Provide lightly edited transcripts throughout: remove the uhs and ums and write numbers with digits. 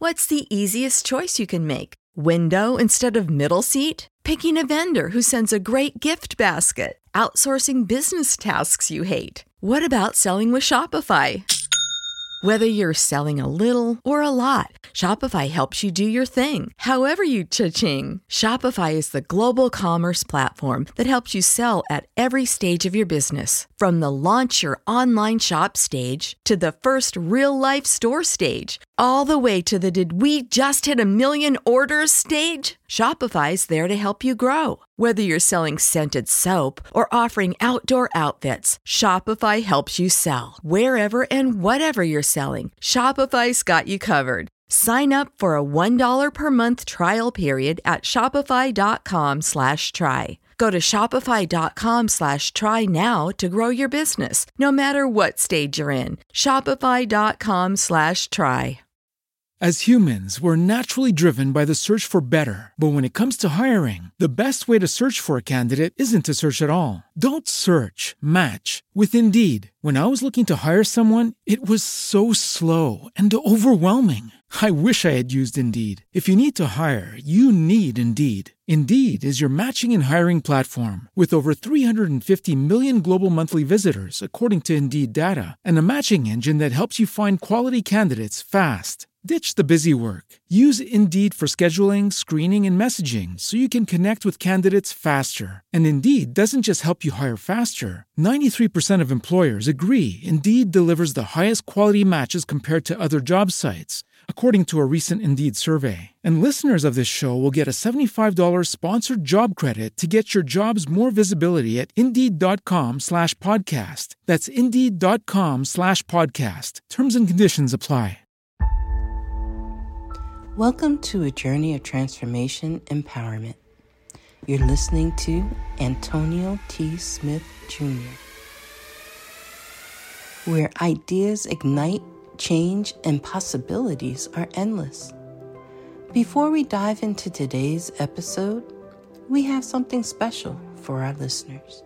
What's the easiest choice you can make? Window instead of middle seat? Picking a vendor who sends a great gift basket? Outsourcing business tasks you hate? What about selling with Shopify? Whether you're selling a little or a lot, Shopify helps you do your thing, however you cha-ching. Shopify is the global commerce platform that helps you sell at every stage of your business. From the launch your online shop stage to the first real-life store stage, all the way to the did we just hit a million orders stage. Shopify's there to help you grow. Whether you're selling scented soap or offering outdoor outfits, Shopify helps you sell. Wherever and whatever you're selling, Shopify's got you covered. Sign up for a $1 per month trial period at shopify.com/try. Go to shopify.com/try now to grow your business, no matter what stage you're in. Shopify.com/try. As humans, we're naturally driven by the search for better. But when it comes to hiring, the best way to search for a candidate isn't to search at all. Don't search, match with Indeed. When I was looking to hire someone, it was so slow and overwhelming. I wish I had used Indeed. If you need to hire, you need Indeed. Indeed is your matching and hiring platform with over 350 million global monthly visitors, according to Indeed data, and a matching engine that helps you find quality candidates fast. Ditch the busy work. Use Indeed for scheduling, screening, and messaging so you can connect with candidates faster. And Indeed doesn't just help you hire faster. 93% of employers agree Indeed delivers the highest quality matches compared to other job sites, according to a recent Indeed survey. And listeners of this show will get a $75 sponsored job credit to get your jobs more visibility at Indeed.com/podcast. That's Indeed.com/podcast. Terms and conditions apply. Welcome to A Journey of Transformation Empowerment. You're listening to Antonio T. Smith Jr., where ideas ignite, change, and possibilities are endless. Before we dive into today's episode, we have something special for our listeners.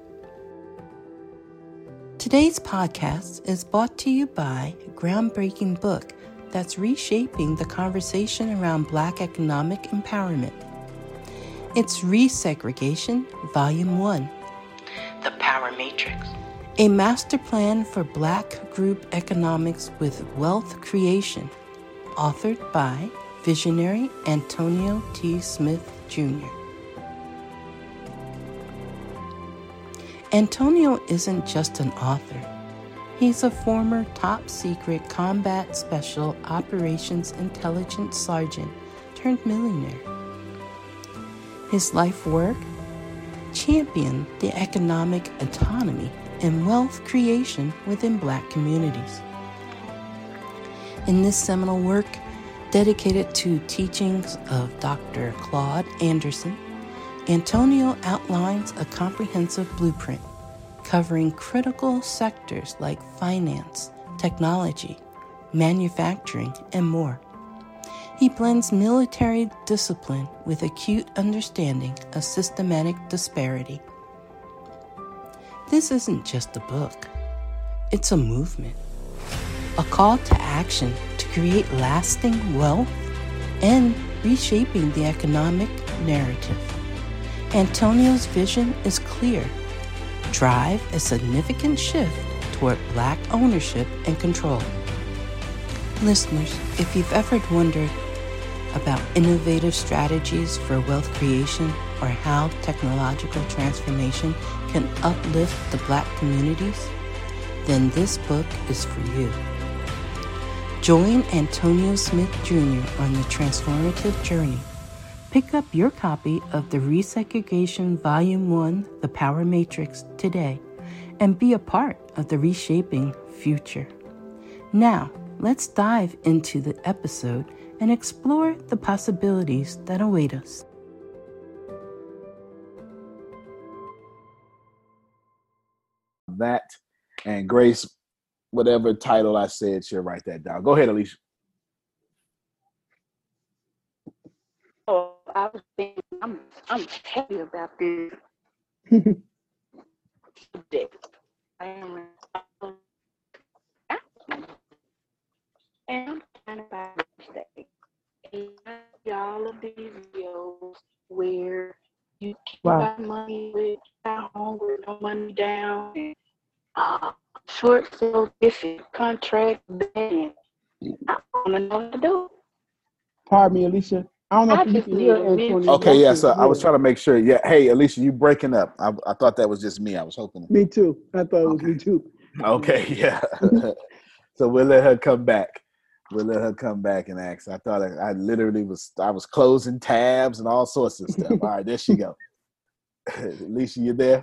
Today's podcast is brought to you by a groundbreaking book that's reshaping the conversation around Black economic empowerment. It's Resegregation, Volume 1, The Power Matrix, a master plan for Black group economics with wealth creation, authored by visionary Antonio T. Smith Jr. Antonio isn't just an author. He's a former top-secret Combat Special Operations Intelligence Sergeant turned millionaire. His life work? Champion the economic autonomy and wealth creation within Black communities. In this seminal work, dedicated to teachings of Dr. Claude Anderson, Antonio outlines a comprehensive blueprint covering critical sectors like finance, technology, manufacturing, and more. He blends military discipline with acute understanding of systematic disparity. This isn't just a book. It's a movement, a call to action to create lasting wealth and reshaping the economic narrative. Antonio's vision is clear. Drive a significant shift toward Black ownership and control. Listeners, if you've ever wondered about innovative strategies for wealth creation or how technological transformation can uplift the Black communities, then this book is for you. Join Antonio Smith Jr. on the transformative journey. Pick up your copy of the Resegregation Volume 1, The Power Matrix, today, and be a part of the reshaping future. Now, let's dive into the episode and explore the possibilities that await us. That and Grace, whatever title I said, she'll write that down. Go ahead, Alicia. Oh, I was thinking, I'm happy about this subject. I am and I'm kind of by mistake. all of these videos where you can Wow. buy money with at home with no money down, and short sales, different contract, and I want to know what to do. Pardon me, Alicia. I don't know I if you just can need hear a Antonio. mentor. Okay, yeah. Walking. So I was Yeah. trying to make sure. Yeah. Hey, Alicia, you breaking up? I thought that was just me. I was hoping. Me too. I thought it was Okay. me too. Okay. Yeah. So we'll let her come back. We'll let her come back and ask. I thought I literally I was closing tabs and all sorts of stuff. All right, there she go. Alicia, you there?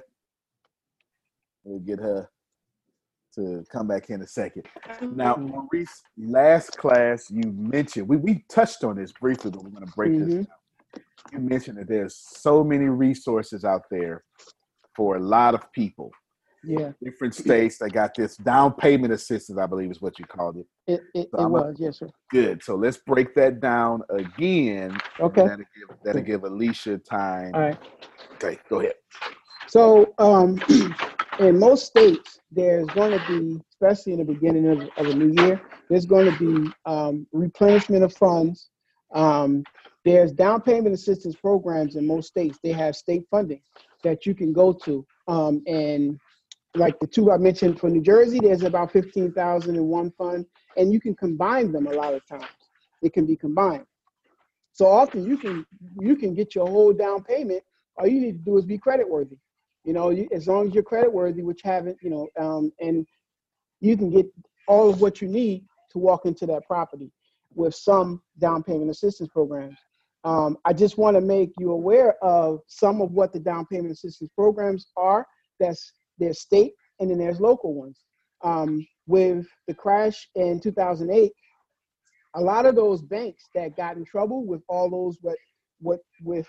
We'll get her to come back in a second. Now, Maurice, last class you mentioned, we touched on this briefly, but we're going to break this down. You mentioned that there's so many resources out there for a lot of people. Yeah. Different states that got this down payment assistance, I believe is what you called it. It was, yes, sir. Good. So let's break that down again. Okay. That'll give Alicia time. All right. Okay, go ahead. So in most states, there's going to be, especially in the beginning of a new year, there's going to be replenishment of funds. There's down payment assistance programs in most states. They have state funding that you can go to. And like the two I mentioned for New Jersey, there's about 15,000 in one fund, and you can combine them a lot of times. It can be combined. So often you can get your whole down payment. All you need to do is be credit worthy. You know, as long as you're credit worthy, which haven't, and you can get all of what you need to walk into that property with some down payment assistance programs. I just want to make you aware of some of what the down payment assistance programs are. There's state and then there's local ones. With the crash in 2008, a lot of those banks that got in trouble with all those with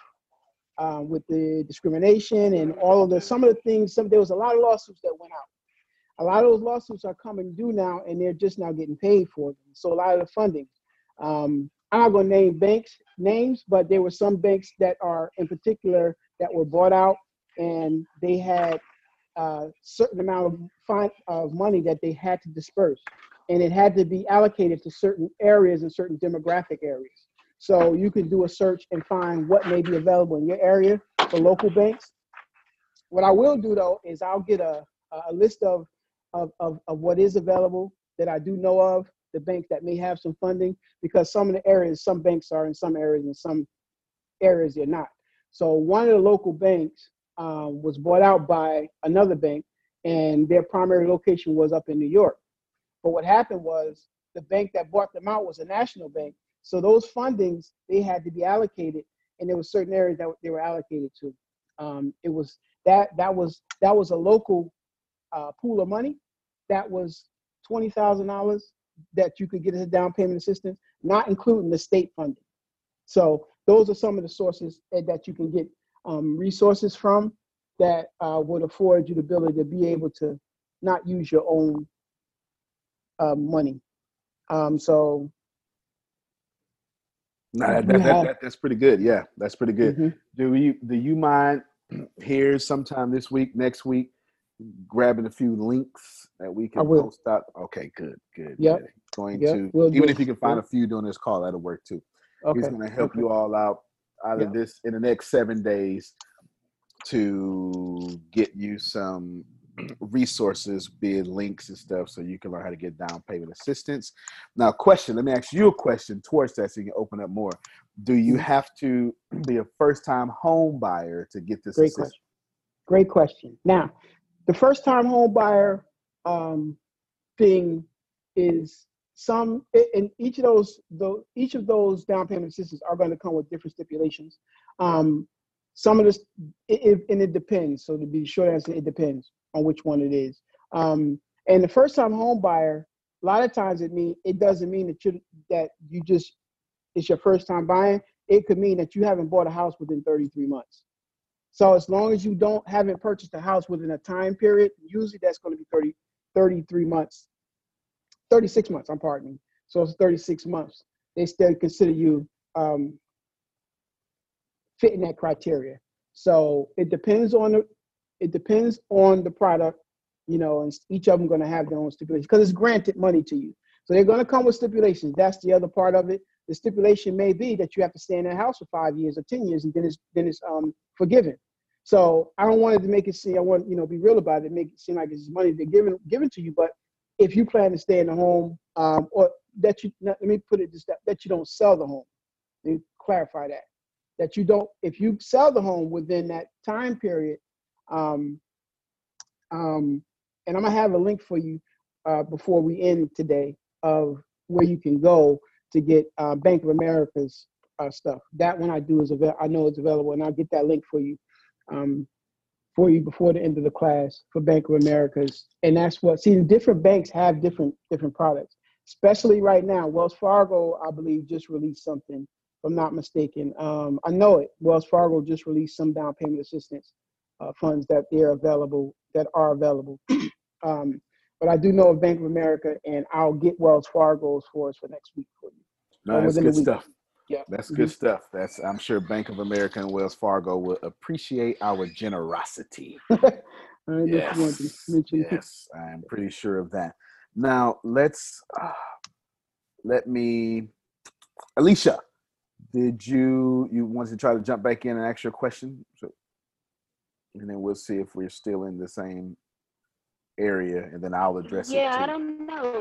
the discrimination and all of some of the things, there was a lot of lawsuits that went out. A lot of those lawsuits are coming due now, and they're just now getting paid for them. So a lot of the funding. I'm not going to name banks names, but there were some banks that are in particular that were bought out, and they had a certain amount of money that they had to disperse, and it had to be allocated to certain areas and certain demographic areas. So you can do a search and find what may be available in your area for local banks. What I will do though is I'll get a list of what is available that I do know of, the banks that may have some funding, because some of the areas, some banks are in some areas and some areas they're not. So one of the local banks was bought out by another bank, and their primary location was up in New York. But what happened was the bank that bought them out was a national bank. So those fundings, they had to be allocated, and there were certain areas that they were allocated to. It was that was a local pool of money. That was $20,000 that you could get as a down payment assistance, not including the state funding. So those are some of the sources that you can get resources from that would afford you the ability to be able to not use your own money. So No, that's pretty good. Yeah, that's pretty good. Mm-hmm. Do you mind here sometime this week, next week, grabbing a few links that we can post out? Okay, good. Yep. Even if you can find a few during this call, that'll work too. Okay. He's going to help you all out of this in the next 7 days to get you some resources, be it links and stuff, so you can learn how to get down payment assistance. Now, let me ask you a question towards that so you can open up more. Do you have to be a first-time home buyer to get this assistance? Great question. Now, the first-time home buyer thing is each of those down payment assistance are going to come with different stipulations. Some of this, and it depends. So to be short answer, it depends on which one it is. And the first-time home buyer, a lot of times it doesn't mean that it's your first time buying. It could mean that you haven't bought a house within 33 months. So as long as you haven't purchased a house within a time period, usually that's going to be 36 months. So it's 36 months. They still consider you fitting that criteria. So it depends on the product, and each of them going to have their own stipulations because it's granted money to you. So they're going to come with stipulations. That's the other part of it. the stipulation may be that you have to stay in that house for 5 years or 10 years, and then it's forgiven. So I don't want it to make it seem, I want, be real about it, make it seem like it's money they're given to you. But if you plan to stay in the home, or that you, let me put it this, that you don't sell the home. Let me clarify that you don't, if you sell the home within that time period, and I'm gonna have a link for you before we end today of where you can go to get Bank of America's stuff. That one I do is I know it's available, and I'll get that link for you before the end of the class for Bank of America's. And that's what, see, different banks have different products, especially right now. Wells Fargo, I believe, just released something, if I'm not mistaken. I know it. Wells Fargo just released some down payment assistance funds that are available. But I do know of Bank of America, and I'll get Wells Fargo's for us for next week for you. No, that's good stuff. Yeah, that's good stuff. I'm sure Bank of America and Wells Fargo will appreciate our generosity. Yes, I'm pretty sure of that. Now let me, Alicia, did you wanted to try to jump back in and ask your question? And then we'll see if we're still in the same area, and then I'll address it. Yeah, I don't know.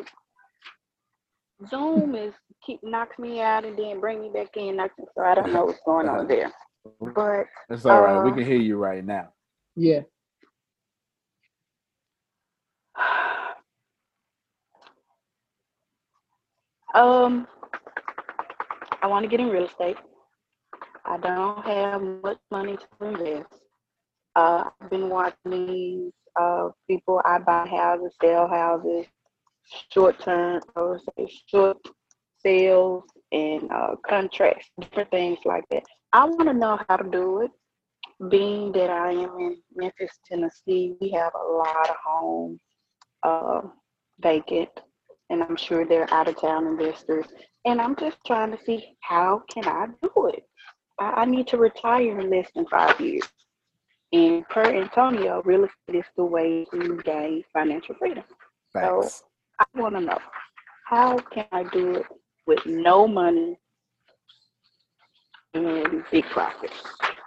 Zoom knocks me out and then bring me back in, so I don't know what's going on there. But that's all right. We can hear you right now. Yeah. I want to get in real estate. I don't have much money to invest. I've been watching these people. I buy houses, sell houses, short sales and contracts, different things like that. I want to know how to do it. Being that I am in Memphis, Tennessee, we have a lot of homes vacant, and I'm sure they're out of town investors. And I'm just trying to see, how can I do it? I need to retire in less than 5 years. And per Antonio, real estate is the way to gain financial freedom. Thanks. So I want to know, how can I do it with no money and big profits?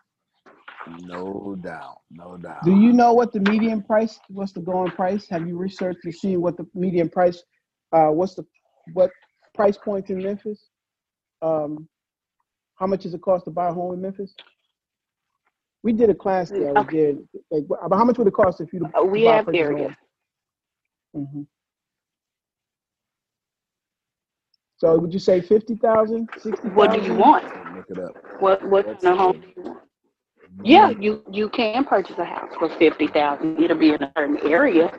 No doubt. Do you know what the median price, what's the going price? Have you researched to see what the median price, what price points in Memphis? How much does it cost to buy a home in Memphis? We did a class there. Okay. We did. How much would it cost if you we have areas. Mm-hmm. So would you say 50,000, 60,000? What do you want? Look it up. What kind of home do you want? Yeah, you can purchase a house for 50,000. It'll be in a certain area.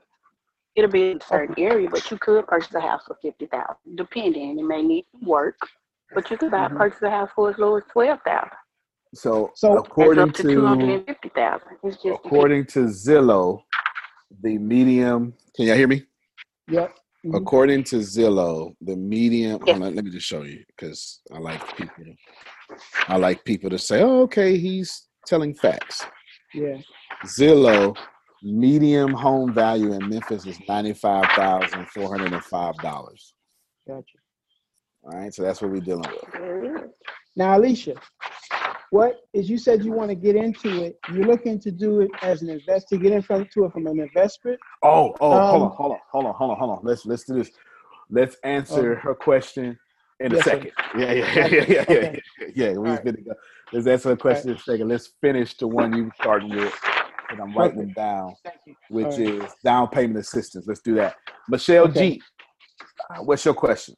But you could purchase a house for 50,000, depending. It may need some work, but you could purchase a house for as low as 12,000. So according to 250,000. According to Zillow, the medium. Can y'all hear me? Yep. Mm-hmm. According to Zillow, the medium. Hold on, let me just show you, because I like people to say, "Oh, okay, he's telling facts." Yeah. Zillow medium home value in Memphis is $95,405. Gotcha. All right, so that's what we're dealing with. Now, Alicia, you said you want to get into it. You're looking to do it as an investor, get into it from an investment. Hold on. Let's do this. Let's answer her question in a second. Sir. Yeah. Let's answer her question in a second. Let's finish the one you were starting with, and I'm writing them down, which is down payment assistance. Let's do that. Michelle G, what's your question?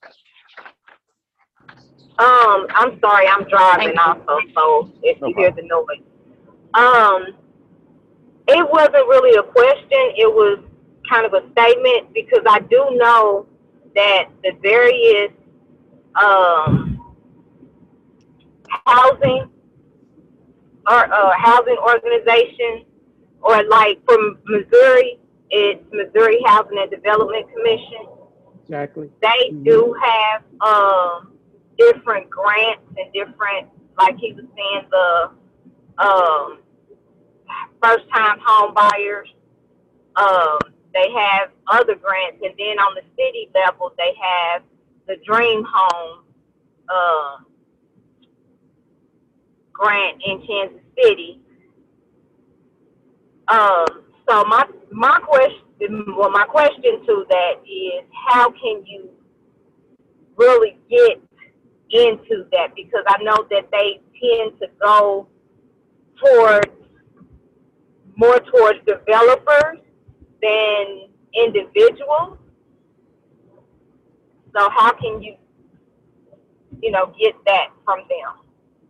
I'm sorry, I'm driving also, so if you hear the noise. It wasn't really a question, it was kind of a statement, because I do know that the various housing organizations, or like from Missouri, it's Missouri Housing and Development Commission. Exactly. They do have different grants and different, like he was saying, the first-time home buyers. They have other grants, and then on the city level, they have the Dream Home grant in Kansas City. So my question to that is, how can you really get into that? Because I know that they tend to go more towards developers than individuals. So how can you get that from them?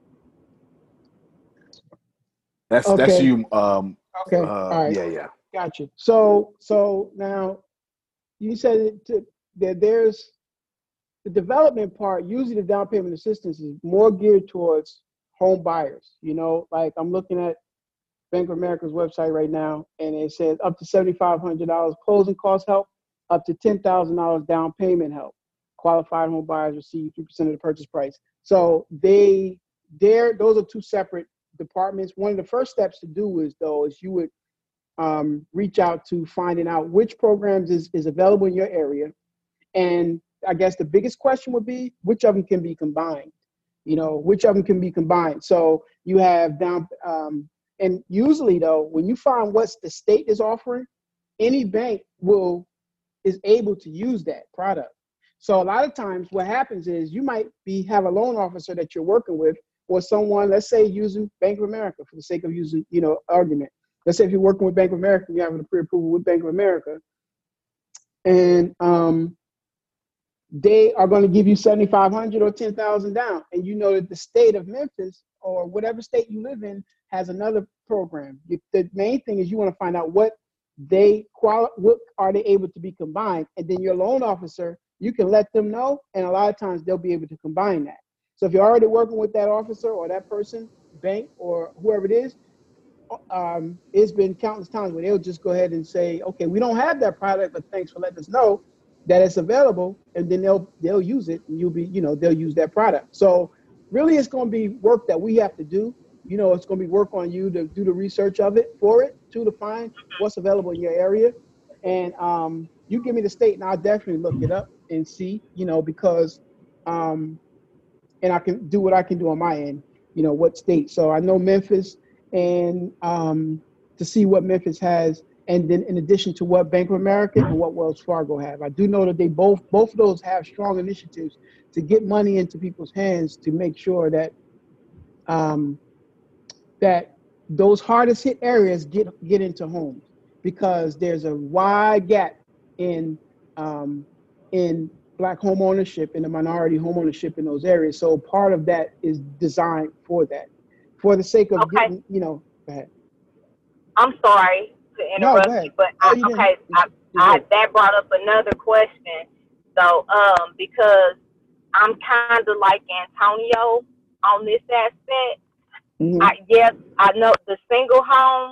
That's Okay. you. Okay. All right. Yeah. Gotcha. So now you said that there's the development part. Usually, the down payment assistance is more geared towards home buyers. Like I'm looking at Bank of America's website right now, and it says up to $7,500 closing cost help, up to $10,000 down payment help. Qualified home buyers receive 3% of the purchase price. So those are two separate departments. One of the first steps to do is you would reach out to finding out which programs is available in your area. And I guess the biggest question would be, which of them can be combined? Which of them can be combined? So you have and usually though, when you find what the state is offering, any bank is able to use that product. So a lot of times what happens is you might have a loan officer that you're working with, or someone, let's say using Bank of America for the sake of using, argument. Let's say if you're working with Bank of America, you have a pre-approval with Bank of America, and they are going to give you $7,500 or $10,000 down, and you know that the state of Memphis or whatever state you live in has another program. The main thing is you want to find out what are they able to be combined, and then your loan officer, you can let them know, and a lot of times they'll be able to combine that. So if you're already working with that officer or that person, bank or whoever it is, it's been countless times where they'll just go ahead and say, okay, we don't have that product, but thanks for letting us know that it's available, and then they'll use it, and they'll use that product. So really it's going to be work that we have to do. It's going to be work on you to do the research of it to find what's available in your area. And you give me the state and I'll definitely look it up and see, because and I can do what I can do on my end, what state. So I know Memphis, and to see what Memphis has, and then in addition to what Bank of America and what Wells Fargo have. I do know that they both of those have strong initiatives to get money into people's hands to make sure that that those hardest hit areas get into homes, because there's a wide gap in Black home ownership and the minority home ownership in those areas. So part of that is designed for that, for the sake of getting, go ahead. I'm sorry to interrupt you, but that brought up another question. So, because I'm kind of like Antonio on this aspect. Mm-hmm. I know the single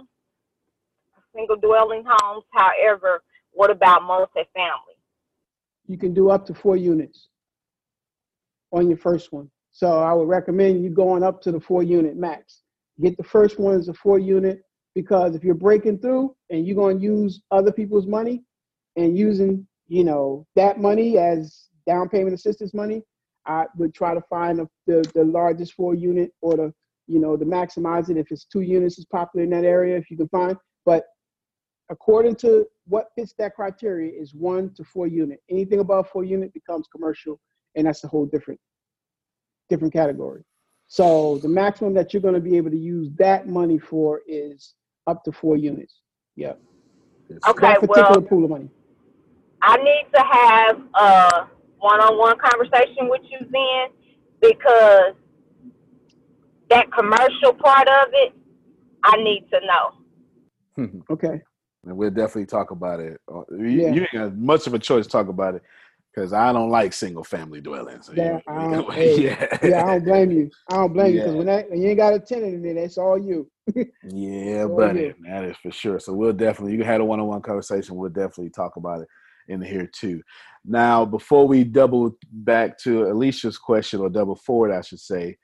dwelling homes. However, what about multifamily? You can do up to 4 units on your first one. So I would recommend you going up to the 4-unit max. Get the first one as a 4-unit, because if you're breaking through and you're going to use other people's money and using, that money as down payment assistance money, I would try to find the largest 4-unit, or to maximize it. If it's 2 units is popular in that area, if you can find. But according to what fits that criteria is 1 to 4 unit. Anything above 4 unit becomes commercial, and that's a whole different category. So the maximum that you're going to be able to use that money for is up to 4 units. Yeah. Okay. That particular pool of money. I need to have a one-on-one conversation with you then, because that commercial part of it, I need to know. Okay. And we'll definitely talk about it. You ain't got much of a choice to talk about it, because I don't like single family dwellings. I don't blame you. Because when you ain't got a tenant in there, that's all you. Buddy, that is for sure. So you can have a one-on-one conversation. We'll definitely talk about it in here too. Now, before we double back to Alicia's question, or double forward, I should say,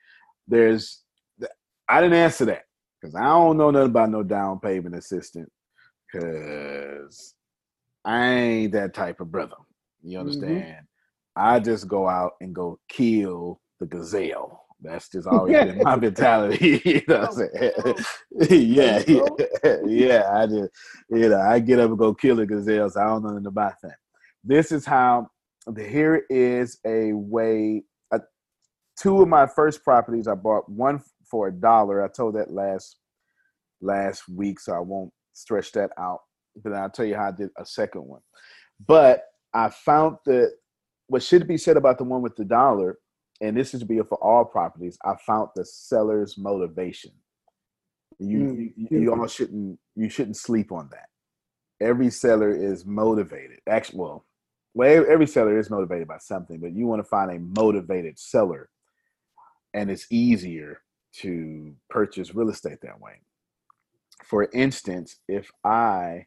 I didn't answer that because I don't know nothing about no down payment assistance, because I ain't that type of brother. You understand? Mm-hmm. I just go out and go kill the gazelle. That's just always been my mentality. You know what I'm saying? Yeah. I just, I get up and go kill the gazelles. I don't know nothing about that. This is how. Here is a way. Two of my first properties, I bought one for $1. I told that last week, so I won't stretch that out. But I'll tell you how I did a second one. But I found that what should be said about the one with the $1, and this is to be for all properties, I found the seller's motivation. You all shouldn't sleep on that. Every seller is motivated. Actually, every seller is motivated by something, but you want to find a motivated seller, and it's easier to purchase real estate that way. For instance, if I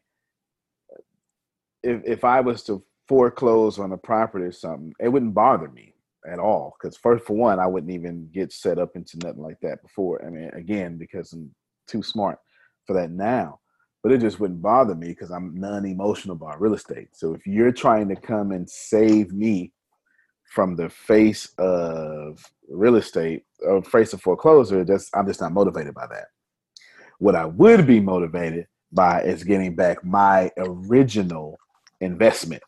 was to foreclose on a property or something, it wouldn't bother me at all. Because for one, I wouldn't even get set up into nothing like that before. I mean, again, because I'm too smart for that now. But it just wouldn't bother me because I'm non-emotional about real estate. So if you're trying to come and save me from the face of real estate or face of foreclosure, I'm just not motivated by that. What I would be motivated by is getting back my original investment,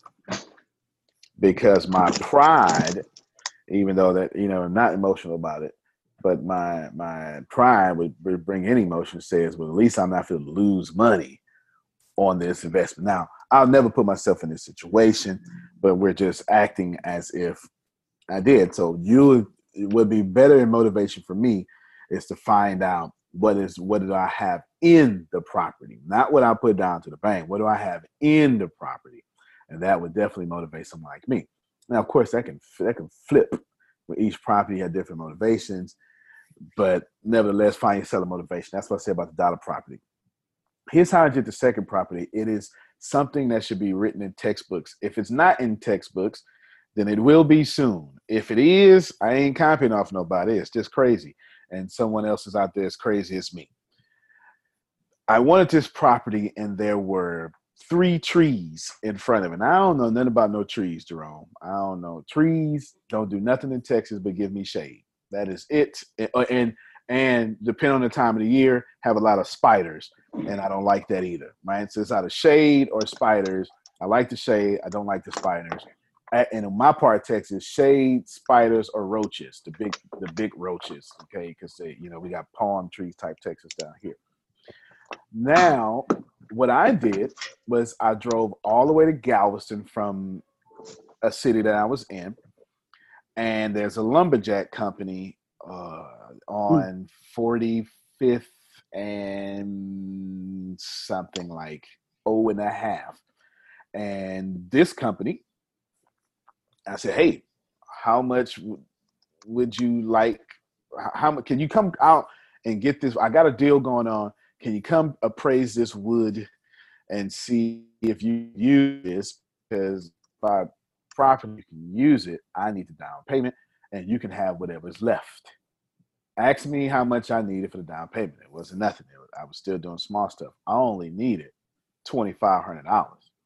because my pride, even though that, I'm not emotional about it, but my pride would bring any emotion, says, well, at least I'm not going to lose money on this investment. Now, I'll never put myself in this situation, but we're just acting as if I did. So it would be better in motivation for me is to find out what did I have in the property, not what I put down to the bank. What do I have in the property? And that would definitely motivate someone like me. Now, of course, that can flip. With each property had different motivations, but nevertheless, find your seller motivation. That's what I said about the $1 property. Here's how I did the second property. It is something that should be written in textbooks. If it's not in textbooks, then it will be soon. If it is, I ain't copying off nobody. It's just crazy. And someone else is out there as crazy as me. I wanted this property, and there were 3 trees in front of it. And I don't know nothing about no trees, Jerome. I don't know. Trees don't do nothing in Texas but give me shade. That is it. And depending on the time of the year, have a lot of spiders. And I don't like that either. Right? So it's either shade or spiders. I like the shade. I don't like the spiders. And in my part of Texas, shade, spiders, or roaches, the big roaches, okay? Because we got palm trees type Texas down here. Now, what I did was I drove all the way to Galveston from a city that I was in, and there's a lumberjack company on 45th and something like 0.5. And this company, I said, hey, how much would you like? How much can you come out and get this? I got a deal going on. Can you come appraise this wood and see if you use this? Because by property, you can use it. I need the down payment, and you can have whatever's left. Ask me how much I needed for the down payment. It wasn't nothing. I was still doing small stuff. I only needed $2,500.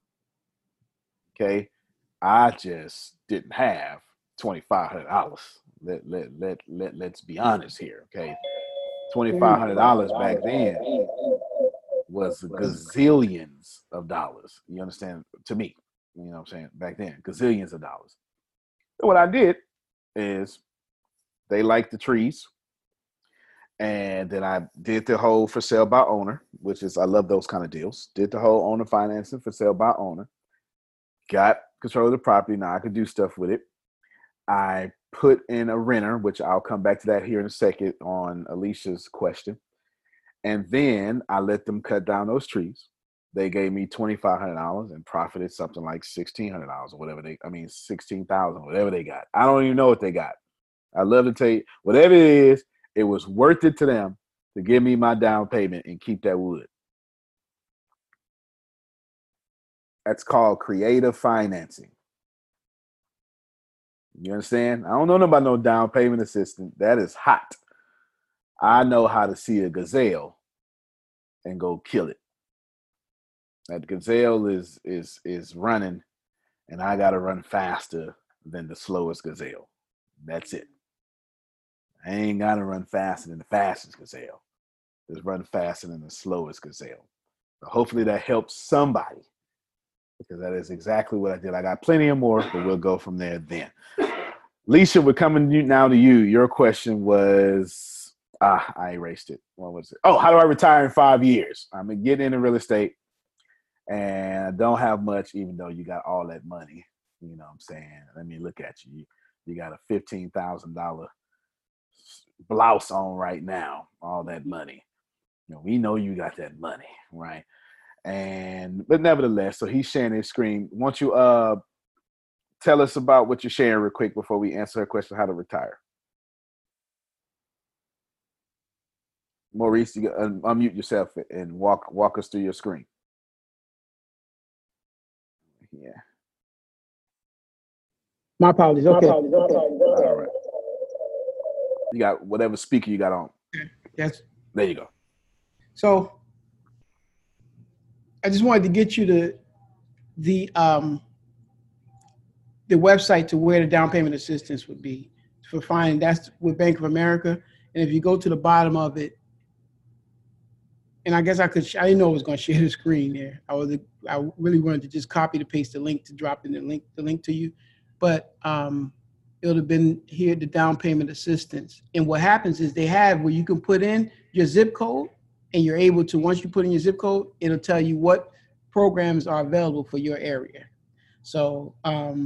Okay. I just didn't have $2,500. Let's be honest here, okay? $2,500 back then was gazillions of dollars. You understand? To me, you know what I'm saying? Back then, gazillions of dollars. So what I did is they liked the trees, and then I did the whole for sale by owner, which is, I love those kind of deals. Did the whole owner financing for sale by owner. Got control of the property. Now I could do stuff with it. I put in a renter, which I'll come back to that here in a second on Alicia's question. And then I let them cut down those trees. They gave me $2,500 and profited something like $1,600 or whatever $16,000, whatever they got. I don't even know what they got. I love to tell you, whatever it is, it was worth it to them to give me my down payment and keep that wood. That's called creative financing. You understand? I don't know about no down payment assistance. That is hot. I know how to see a gazelle and go kill it. That gazelle is running, and I got to run faster than the slowest gazelle. That's it. I ain't got to run faster than the fastest gazelle. Just run faster than the slowest gazelle. So hopefully that helps somebody, because that is exactly what I did. I got plenty of more, but we'll go from there then. Leisha, we're coming now to you. Your question was, I erased it. What was it? Oh, how do I retire in 5 years? I'm going to get into real estate, and I don't have much, even though you got all that money. You know what I'm saying? Let me look at you. You got a $15,000 blouse on right now, all that money. You know, we know you got that money, right? But nevertheless, so he's sharing his screen. Won't you tell us about what you're sharing real quick before we answer her question, how to retire? Maurice, you unmute yourself and walk us through your screen. Yeah. My apologies. Okay. All right. You got whatever speaker you got on. Yes. There you go. So I just wanted to get you the website to where the down payment assistance would be for finding. That's with Bank of America. And if you go to the bottom of it, and I guess I didn't know I was going to share the screen there. I really wanted to just copy to paste the link to drop in the link to you, but it would have been here, the down payment assistance. And what happens is they have where you can put in your zip code, and you're able to, once you put in your zip code, it'll tell you what programs are available for your area. So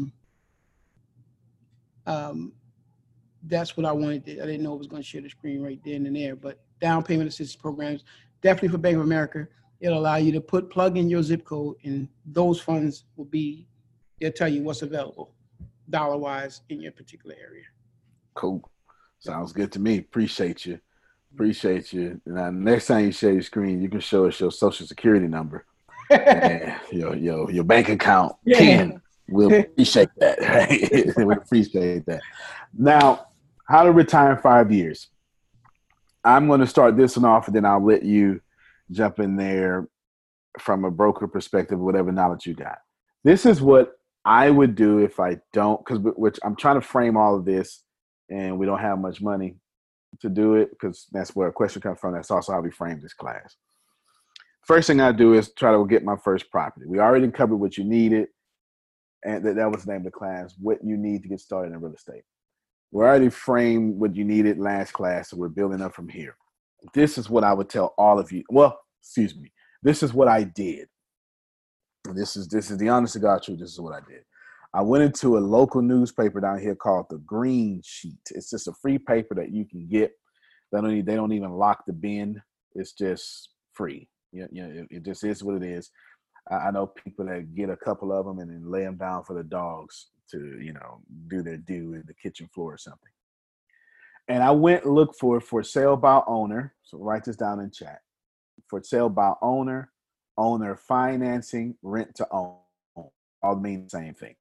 that's what I wanted to, I didn't know it was going to share the screen right then and there, but down payment assistance programs, definitely for Bank of America. It'll allow you to plug in your zip code, and those funds they'll tell you what's available dollar-wise in your particular area. Cool. Sounds good to me. Appreciate you. Now, next time you share your screen, you can show us your social security number and your bank account. Yeah. We'll appreciate that. Right? We appreciate that. Now, how to retire in 5 years. I'm going to start this one off, and then I'll let you jump in there from a broker perspective, whatever knowledge you got. This is what I would do if I don't, which I'm trying to frame all of this, and we don't have much money to do it, because that's where a question comes from. That's also how we frame this class. First thing I do is try to get my first property. We already covered what you needed, and that was the name of the class, what you need to get started in real estate. We already framed what you needed last class, so we're building up from here. This is what I would tell all of you. Well, excuse me. This is what I did. This is the honest to God truth. This is what I did. I went into a local newspaper down here called the Green Sheet. It's just a free paper that you can get. They don't even lock the bin. It's just free. It just is what it is. I know people that get a couple of them and then lay them down for the dogs to, do their due in the kitchen floor or something. And I went and looked for sale by owner. So write this down in chat. For sale by owner, owner financing, rent to own. All mean the same thing.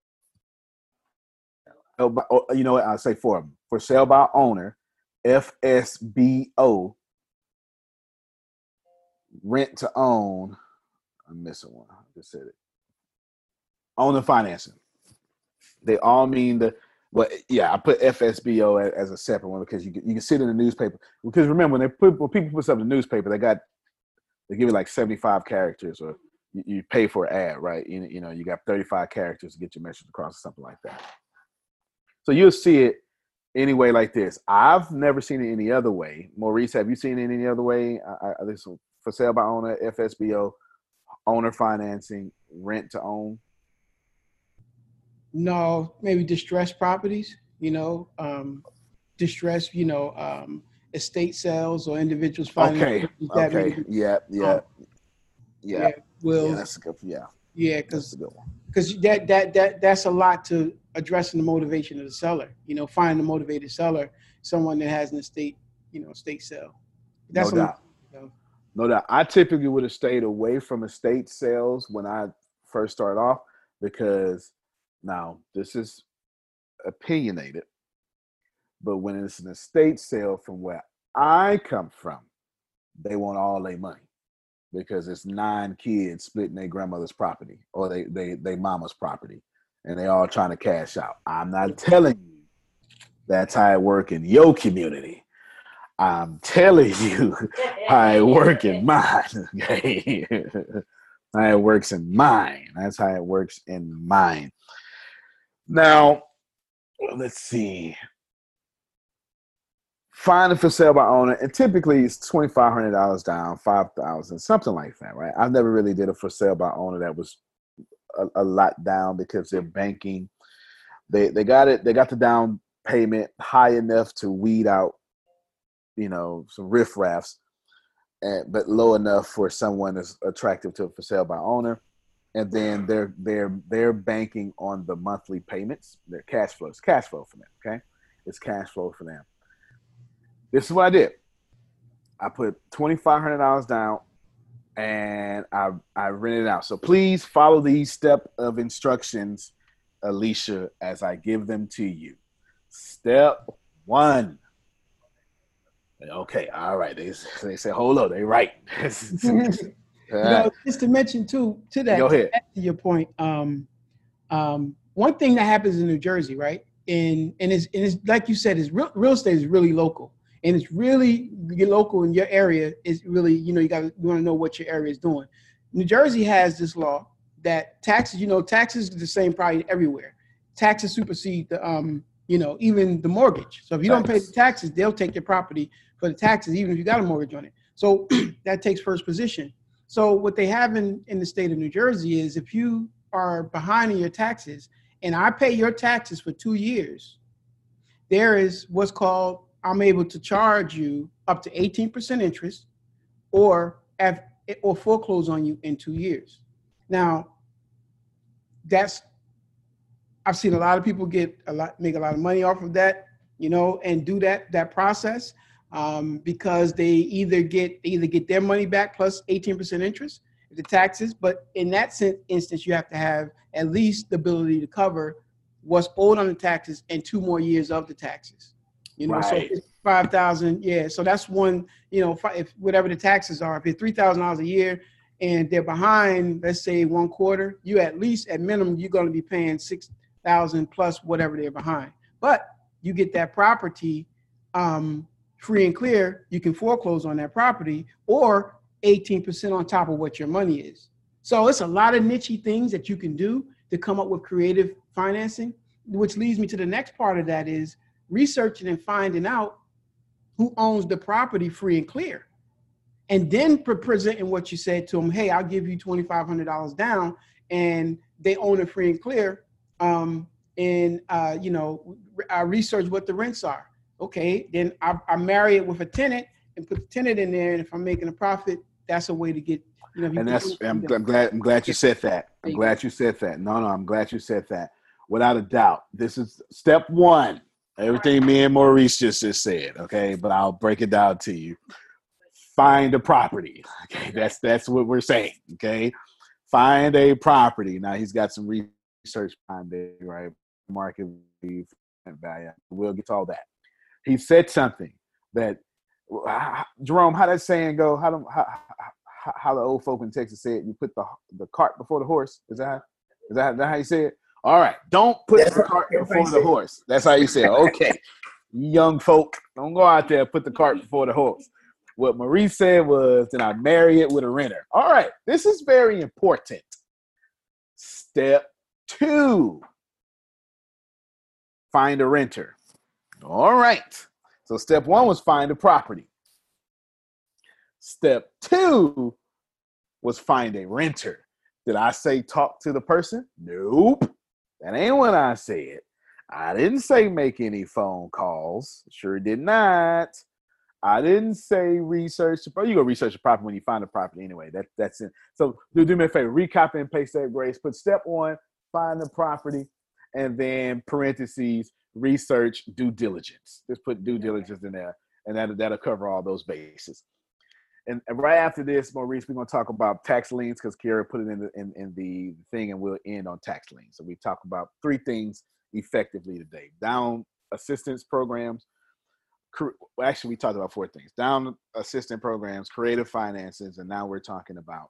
You know what? I'll say for them. For sale by owner, FSBO, rent to own. I'm missing one. I just said it. Owner financing. They all mean I put FSBO as a separate one because you can see it in the newspaper. Because remember, when people put stuff in the newspaper, they give you like 75 characters, or you pay for an ad, right? You got 35 characters to get your message across or something like that. So you'll see it anyway like this. I've never seen it any other way. Maurice, have you seen it any other way? This for sale by owner, FSBO, owner financing, rent to own. No, maybe distressed properties, estate sales or individuals finding. Okay. Yeah. Wills. Yeah, that's a good. Yeah. Yeah, because that's a lot to addressing the motivation of the seller. Finding a motivated seller, someone that has an estate sale. That's no doubt. I typically would have stayed away from estate sales when I first started off, because now this is opinionated, but when it's an estate sale from where I come from, they want all their money, because it's 9 kids splitting their grandmother's property or they mama's property, and they all trying to cash out. I'm not telling you that's how it work in your community, I'm telling you how it works in mine. Okay? How it works in mine. That's how it works in mine. Now, let's see. Find a for sale by owner, and typically it's $2,500 down, $5,000, something like that, right? I've never really did a for sale by owner that was a lot down because they're banking. They got it. They got the down payment high enough to weed out, some riffraffs, but low enough for someone that's attractive to a for sale by owner. And then they're banking on the monthly payments. Their cash flow. It's cash flow for them. Okay, it's cash flow for them. This is what I did. I put $2,500 down, and I rented it out. So please follow these step of instructions, Alicia, as I give them to you. Step 1. Okay, all right. They say, hold on, they right. Just to mention to that, go ahead. To your point, one thing that happens in New Jersey, right? And it's like you said, is real estate is really local. And it's really local in your area. Is really, you want to know what your area is doing. New Jersey has this law that taxes are the same probably everywhere. Taxes supersede the, even the mortgage. So if you don't pay the taxes, they'll take your property for the taxes, even if you got a mortgage on it. So that takes first position. So what they have in the state of New Jersey is if you are behind in your taxes and I pay your taxes for 2 years, there is what's called, I'm able to charge you up to 18% interest or foreclose on you in 2 years. Now, I've seen a lot of people make a lot of money off of that, and do that process because they either get their money back plus 18% interest, the taxes. But in that instance, you have to have at least the ability to cover what's owed on the taxes and 2 more years of the taxes. Right. So if it's $5,000, yeah. So that's one, if whatever the taxes are, if it's $3,000 a year and they're behind, let's say 1 quarter, you at least at minimum you're going to be paying $6,000 plus whatever they're behind. But you get that property free and clear. You can foreclose on that property or 18% on top of what your money is. So it's a lot of niche things that you can do to come up with creative financing, which leads me to the next part of that is researching and finding out who owns the property free and clear. And then presenting what you said to them, hey, I'll give you $2,500 down and they own it free and clear. I research what the rents are. Okay, then I marry it with a tenant and put the tenant in there. And if I'm making a profit, that's a way to get, and that's, I'm glad you said that. I'm glad you said that. No, I'm glad you said that. Without a doubt, this is step 1. Everything me and Maurice just said, okay? But I'll break it down to you. Find a property. Okay, that's what we're saying, okay? Find a property. Now, he's got some research behind it, right? Market value. We'll get to all that. He said something that, Jerome, how that saying go? How the old folk in Texas said, you put the cart before the horse? Is that how you say it? All right, don't put the cart before the horse. That's how you say it. Okay, young folk, don't go out there and put the cart before the horse. What Maurice said was, then I marry it with a renter. All right, this is very important. Step 2, find a renter. All right, so step 1 was find a property. Step 2 was find a renter. Did I say talk to the person? Nope. That ain't what I said. I didn't say make any phone calls. Sure did not. I didn't say research. You're going to research the property when you find the property anyway. That's it. So do me a favor. Recopy and paste that, Grace. Put step 1, find the property, and then parentheses, research due diligence. Just put due diligence in there, and that'll cover all those bases. And right after this, Maurice, we're going to talk about tax liens because Kiara put it in the thing, and we'll end on tax liens. So we talk about 3 things effectively today. Down assistance programs. Actually, we talked about 4 things. Down assistance programs, creative finances, and now we're talking about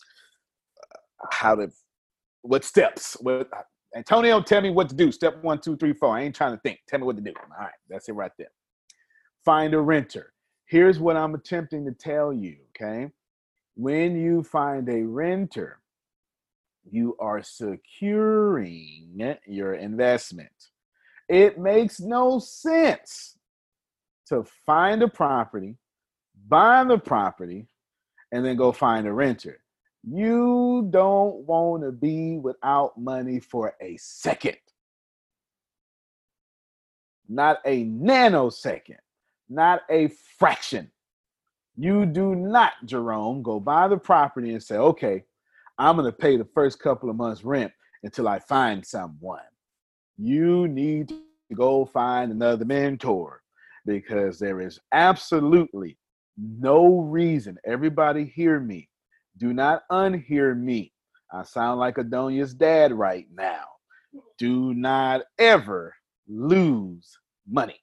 what steps. Antonio, tell me what to do. Step 1, 2, 3, 4. I ain't trying to think. Tell me what to do. All right, that's it right there. Find a renter. Here's what I'm attempting to tell you, okay? When you find a renter, you are securing your investment. It makes no sense to find a property, buy the property, and then go find a renter. You don't want to be without money for a second. Not a nanosecond, not a fraction. You do not, Jerome, go buy the property and say, okay, I'm going to pay the first couple of months' rent until I find someone. You need to go find another mentor, because there is absolutely no reason. Everybody hear me. Do not unhear me. I sound like Adonia's dad right now. Do not ever lose money.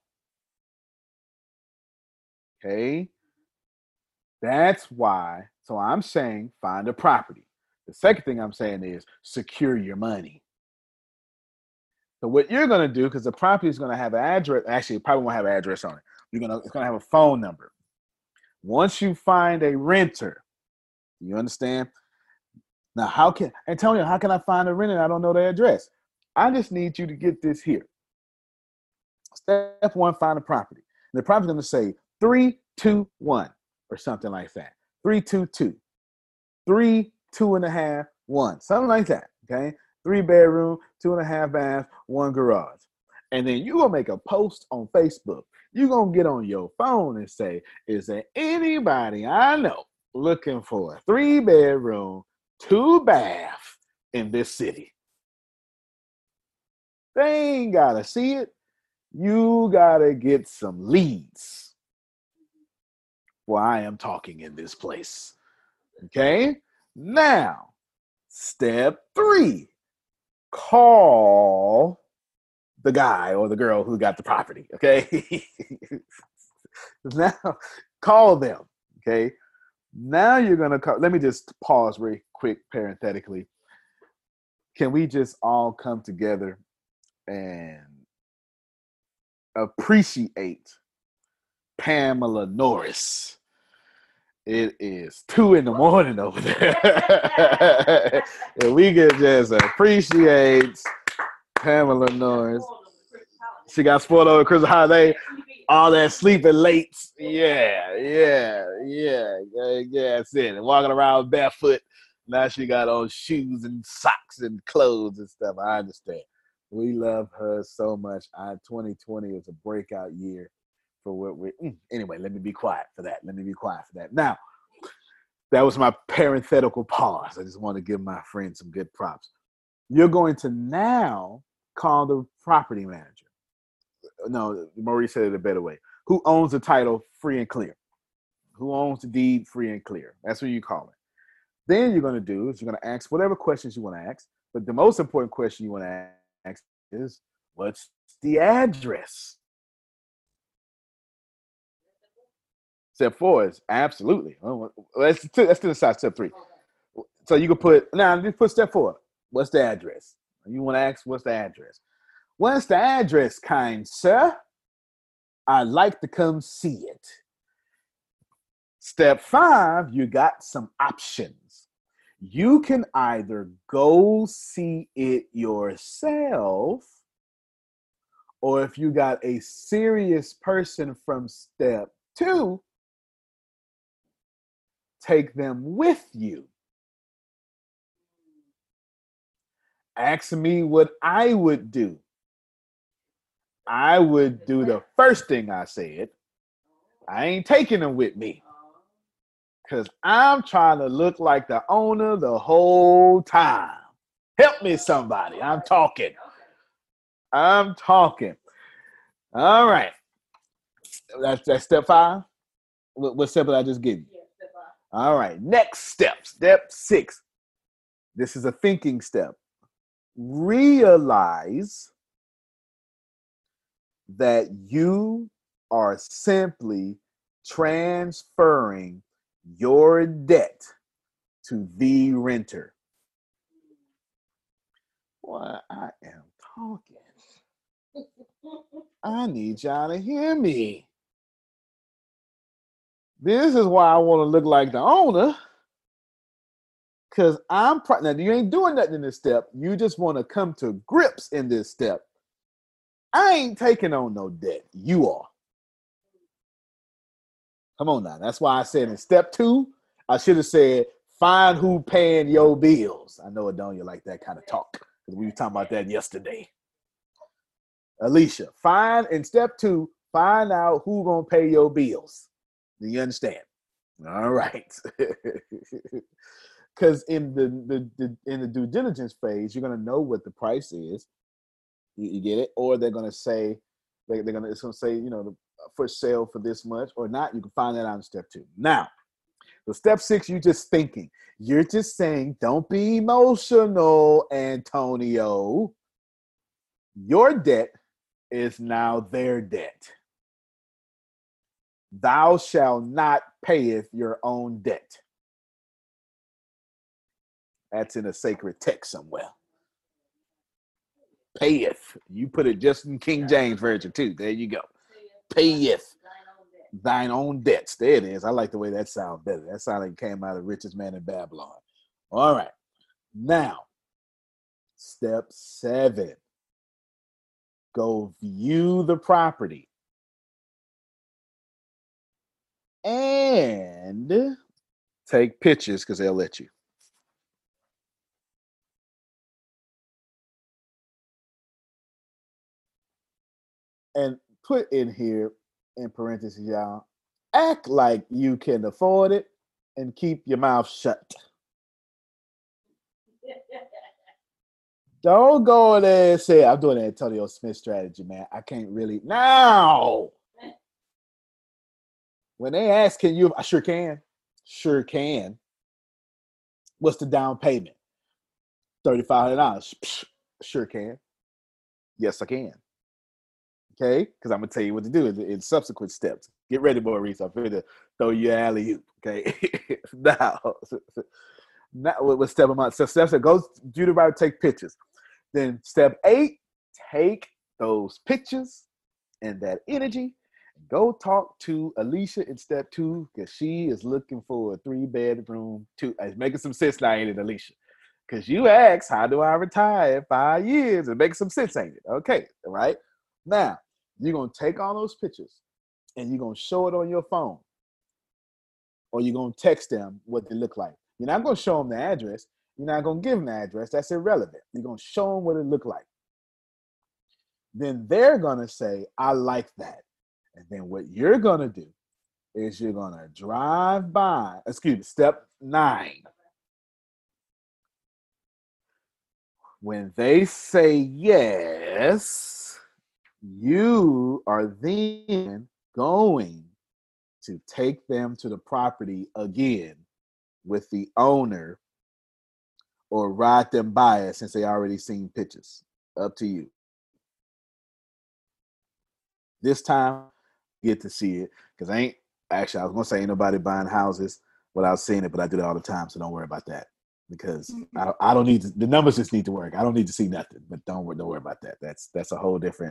Okay? That's why. So I'm saying find a property. The second thing I'm saying is secure your money. So what you're going to do, because the property is going to have an address, actually it probably won't have an address on it. It's going to have a phone number. Once you find a renter, you understand? Now, Antonio, how can I find a renter? I don't know the address. I just need you to get this here. Step one, find a property. And the property is going to say 321 or something like that. 322, 3, 2.5, 1, something like that. Okay, 3 bedroom, 2.5 bath, 1 garage. And then you're going to make a post on Facebook. You're going to get on your phone and say, is there anybody I know looking for a 3 bedroom, 2 bath in this city? They ain't got to see it. You got to get some leads. Well, I am talking in this place. Okay? Now, step 3, call the guy or the girl who got the property. Okay? Now, call them. Okay? Now you're going to call. Let me just pause very quick parenthetically. Can we just all come together and appreciate Pamela Norris? It is 2 a.m. over there. And we can just appreciate Pamela Norris. She got spoiled over Christmas holiday. All that sleeping late. Yeah, that's it. And walking around barefoot. Now she got on shoes and socks and clothes and stuff. I understand. We love her so much. 2020 is a breakout year. For what we anyway, let me be quiet for that. Now, that was my parenthetical pause. I just want to give my friend some good props. You're going to now call the property manager. No, Maurice said it a better way. Who owns the title free and clear? Who owns the deed free and clear? That's what you call it. Then you're going to do is you're going to ask whatever questions you want to ask. But the most important question you want to ask is, what's the address? Step 4 is absolutely. Let's to the side. Step 3. So you can put just put step 4. What's the address? You want to ask what's the address? What's the address, kind sir? I'd like to come see it. Step 5, you got some options. You can either go see it yourself, or if you got a serious person from step 2, take them with you. Ask me what I would do. I would do the first thing I said. I ain't taking them with me, because I'm trying to look like the owner the whole time. Help me, somebody. I'm talking. All right. That's step 5. What step did I just give you? All right, next step, step 6. This is a thinking step. Realize that you are simply transferring your debt to the renter. Boy, I am talking. I need y'all to hear me. This is why I want to look like the owner. Because now you ain't doing nothing in this step. You just want to come to grips in this step. I ain't taking on no debt. You are. Come on now. That's why I said in step 2, I should have said, find who paying your bills. I know Adonia like that kind of talk because we were talking about that yesterday. Alicia, in step 2, find out who gonna pay your bills. Do you understand? All right. Because in the due diligence phase, you're gonna know what the price is. You get it? Or they're gonna say it's gonna say, for sale for this much or not. You can find that out in step 2. Now, so step 6, you're just thinking. You're just saying, don't be emotional, Antonio. Your debt is now their debt. Thou shalt not payeth your own debt. That's in a sacred text somewhere. Payeth. You put it just in King James Version too. There you go. Payeth thine own debts. There it is. I like the way that sounds better. That sound like it came out of Richest Man in Babylon. All right. Now, step 7. Go view the property. And take pictures because they'll let you. And put in here, in parentheses, y'all, act like you can afford it and keep your mouth shut. Don't go there and say, I'm doing an Antonio Smith strategy, man. I can't really. Now, when they ask, can you? I sure can. Sure can. What's the down payment? $3,500. Sure can. Yes, I can. Okay? Because I'm going to tell you what to do in subsequent steps. Get ready, Maurice. I'm going to throw you an alley-oop. Okay? Now, what step am I? So step 7, go do the right, take pictures. Then step 8, take those pictures and that energy. Go talk to Alicia in step 2 because she is looking for a 3-bedroom. It's making some sense now, ain't it, Alicia? Because you asked, how do I retire in 5 years? It makes some sense, ain't it? Okay, all right. Now, you're going to take all those pictures and you're going to show it on your phone. Or you're going to text them what they look like. You're not going to show them the address. You're not going to give them the address. That's irrelevant. You're going to show them what it looked like. Then they're going to say, I like that. And then what you're going to do is you're going to drive by, step 9. When they say yes, you are then going to take them to the property again with the owner or ride them by it since they already seen pictures. Up to you. This time, get to see it because I was gonna say ain't nobody buying houses without seeing it, but I do that all the time, so don't worry about that because I don't need the numbers just need to work. I don't need to see nothing, but don't worry about that. That's a whole different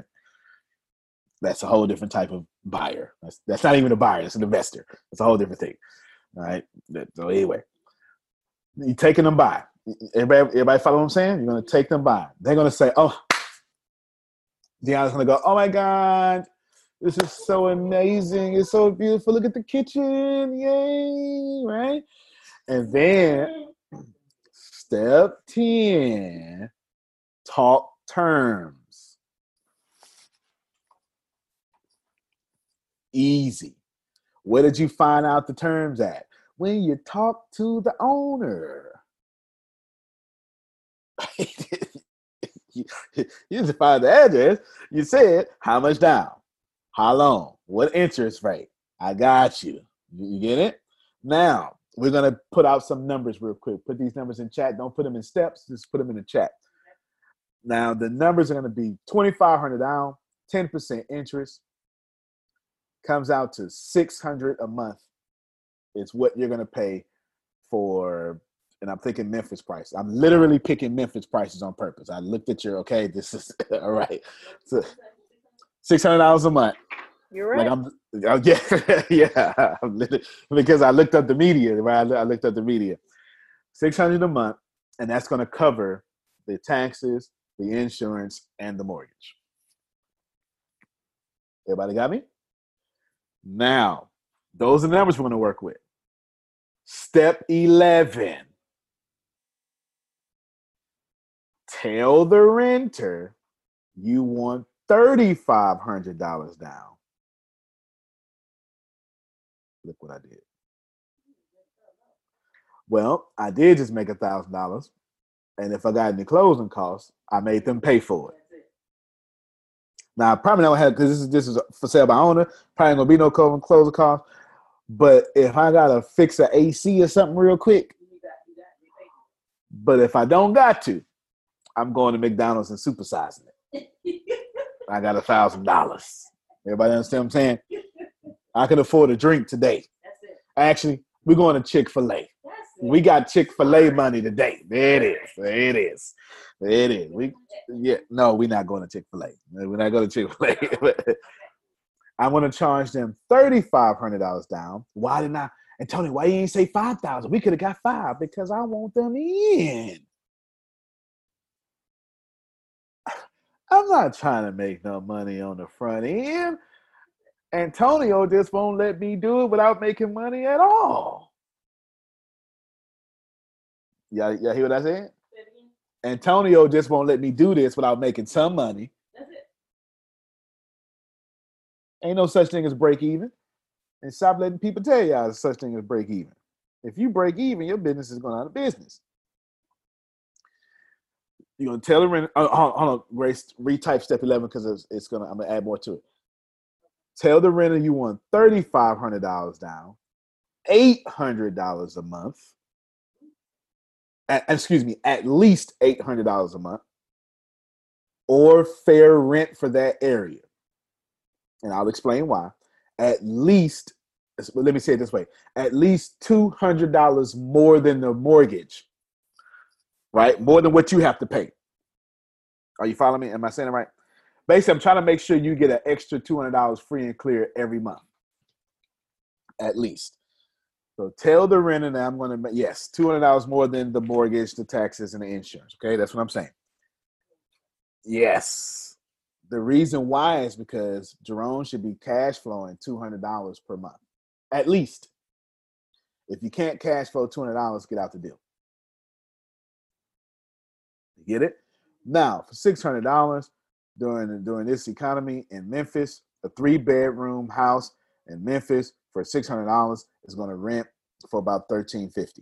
type of buyer. That's not even a buyer. That's an investor. That's a whole different thing. All right. So anyway, you're taking them by. Everybody follow what I'm saying? You're gonna take them by. They're gonna say, "Oh." Deanna's gonna go, "Oh my God. This is so amazing. It's so beautiful. Look at the kitchen. Yay." Right? And then step 10, talk terms. Easy. Where did you find out the terms at? When you talk to the owner. You didn't find the address. You said, how much down? How long? What interest rate? I got you. You get it? Now, we're going to put out some numbers real quick. Put these numbers in chat. Don't put them in steps. Just put them in the chat. Now, the numbers are going to be $2,500 down, 10% interest. Comes out to $600 a month. It's what you're going to pay for, and I'm thinking Memphis price. I'm literally picking Memphis prices on purpose. I looked at this is, all right. So $600 a month. You're right. Yeah, because I looked up the media, right? I looked up the media. $600 a month, and that's going to cover the taxes, the insurance, and the mortgage. Everybody got me? Now, those are the numbers we're going to work with. Step 11. Tell the renter you want $3,500 down. Look what I did. Well, I did just make $1,000. And if I got any closing costs, I made them pay for it. Now, I probably never had, because this is for sale by owner, probably ain't gonna be no closing costs. But if I gotta fix an AC or something real quick, but if I don't got to, I'm going to McDonald's and supersizing it. I got $1,000. Everybody understand what I'm saying? I can afford a drink today. Actually, we're going to Chick-fil-A. We got Chick-fil-A money today. There it is. No, we're not going to Chick-fil-A. We're not going to Chick-fil-A. I'm going to charge them $3,500 down. Why didn't I? And Tony, why you ain't say $5,000? We could have got $5,000 because I want them in. I'm not trying to make no money on the front end. Antonio just won't let me do it without making money at all. Y'all hear what I said? Antonio just won't let me do this without making some money. That's it. Ain't no such thing as break even. And stop letting people tell y'all there's such thing as break even. If you break even, your business is going out of business. You're gonna tell the renter. Hold on, Grace. Retype step 11 because I'm gonna add more to it. Tell the renter you want $3,500 down, $800 a month. At least $800 a month, or fair rent for that area. And I'll explain why. At least, let me say it this way: at least $200 more than the mortgage. Right? More than what you have to pay. Are you following me? Am I saying it right? Basically, I'm trying to make sure you get an extra $200 free and clear every month. At least. So tell the renter that I'm going to, yes, $200 more than the mortgage, the taxes, and the insurance. Okay, that's what I'm saying. Yes. The reason why is because Jerome should be cash flowing $200 per month. At least. If you can't cash flow $200, get out the deal. Get it? Now, for $600 during this economy in Memphis, a 3-bedroom house in Memphis for $600 is going to rent for about $1,350.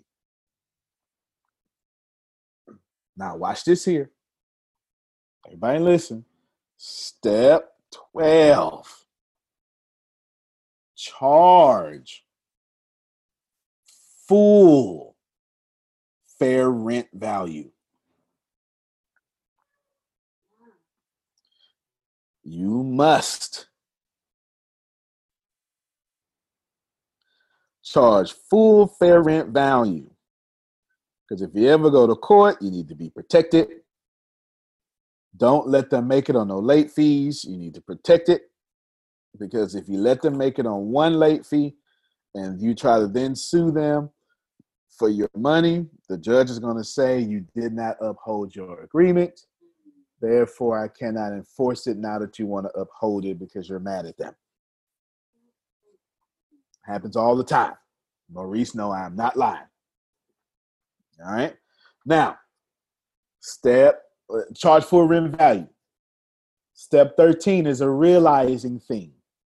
Now, watch this here. Everybody listen. Step 12. Charge full fair rent value. You must charge full fair rent value. Because if you ever go to court, you need to be protected. Don't let them make it on no late fees. You need to protect it. Because if you let them make it on one late fee and you try to then sue them for your money, the judge is going to say you did not uphold your agreement. Therefore, I cannot enforce it now that you want to uphold it because you're mad at them. Happens all the time. Maurice, no, I'm not lying. All right. Now, charge full rent value. Step 13 is a realizing thing.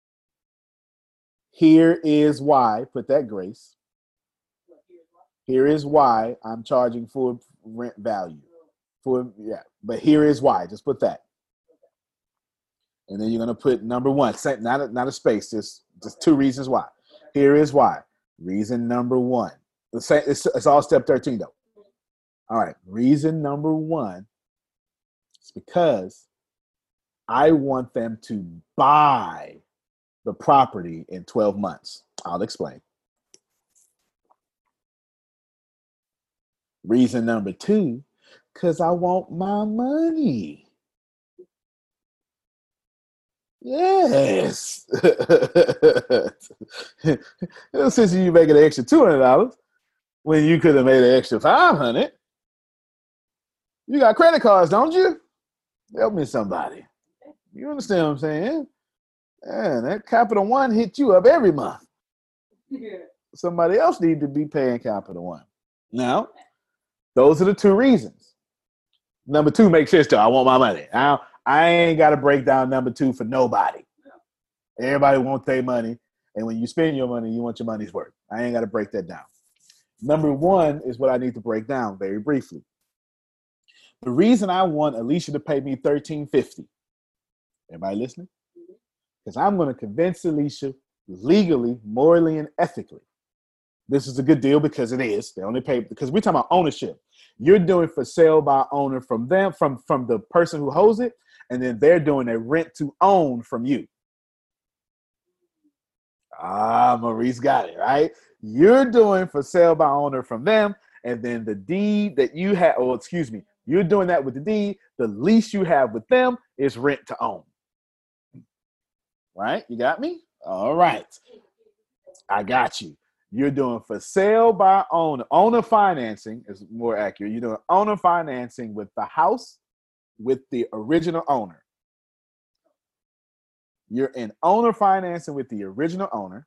Here is why, put that, Grace. Here is why I'm charging full rent value. But here is why. Just put that. And then you're going to put number one, not a space, just 2 reasons why. Here is why. Reason number 1. It's all step 13, though. All right. Reason number 1 is because I want them to buy the property in 12 months. I'll explain. Reason number 2, because I want my money. Yes. Since you make an extra $200 when you could have made an extra $500. You got credit cards, don't you? Help me, somebody. You understand what I'm saying? Man, that Capital One hit you up every month. Yeah. Somebody else need to be paying Capital One. Now, those are the two reasons. Number two makes sense to I want my money. Now, I ain't got to break down number two for nobody. Everybody wants their money. And when you spend your money, you want your money's worth. I ain't got to break that down. Number one is what I need to break down very briefly. The reason I want Alicia to pay me $1,350. Everybody listening? Because I'm going to convince Alicia legally, morally, and ethically. This is a good deal because it is. They only pay because we're talking about ownership. You're doing for sale by owner from them, from the person who holds it, and then they're doing a rent to own from you. Maurice got it, right? You're doing for sale by owner from them, and then the deed that you have, you're doing that with the deed. The lease you have with them is rent to own. Right? You got me? All right. I got you. You're doing for sale by owner. Owner financing is more accurate. You're doing owner financing with the house with the original owner. You're in owner financing with the original owner.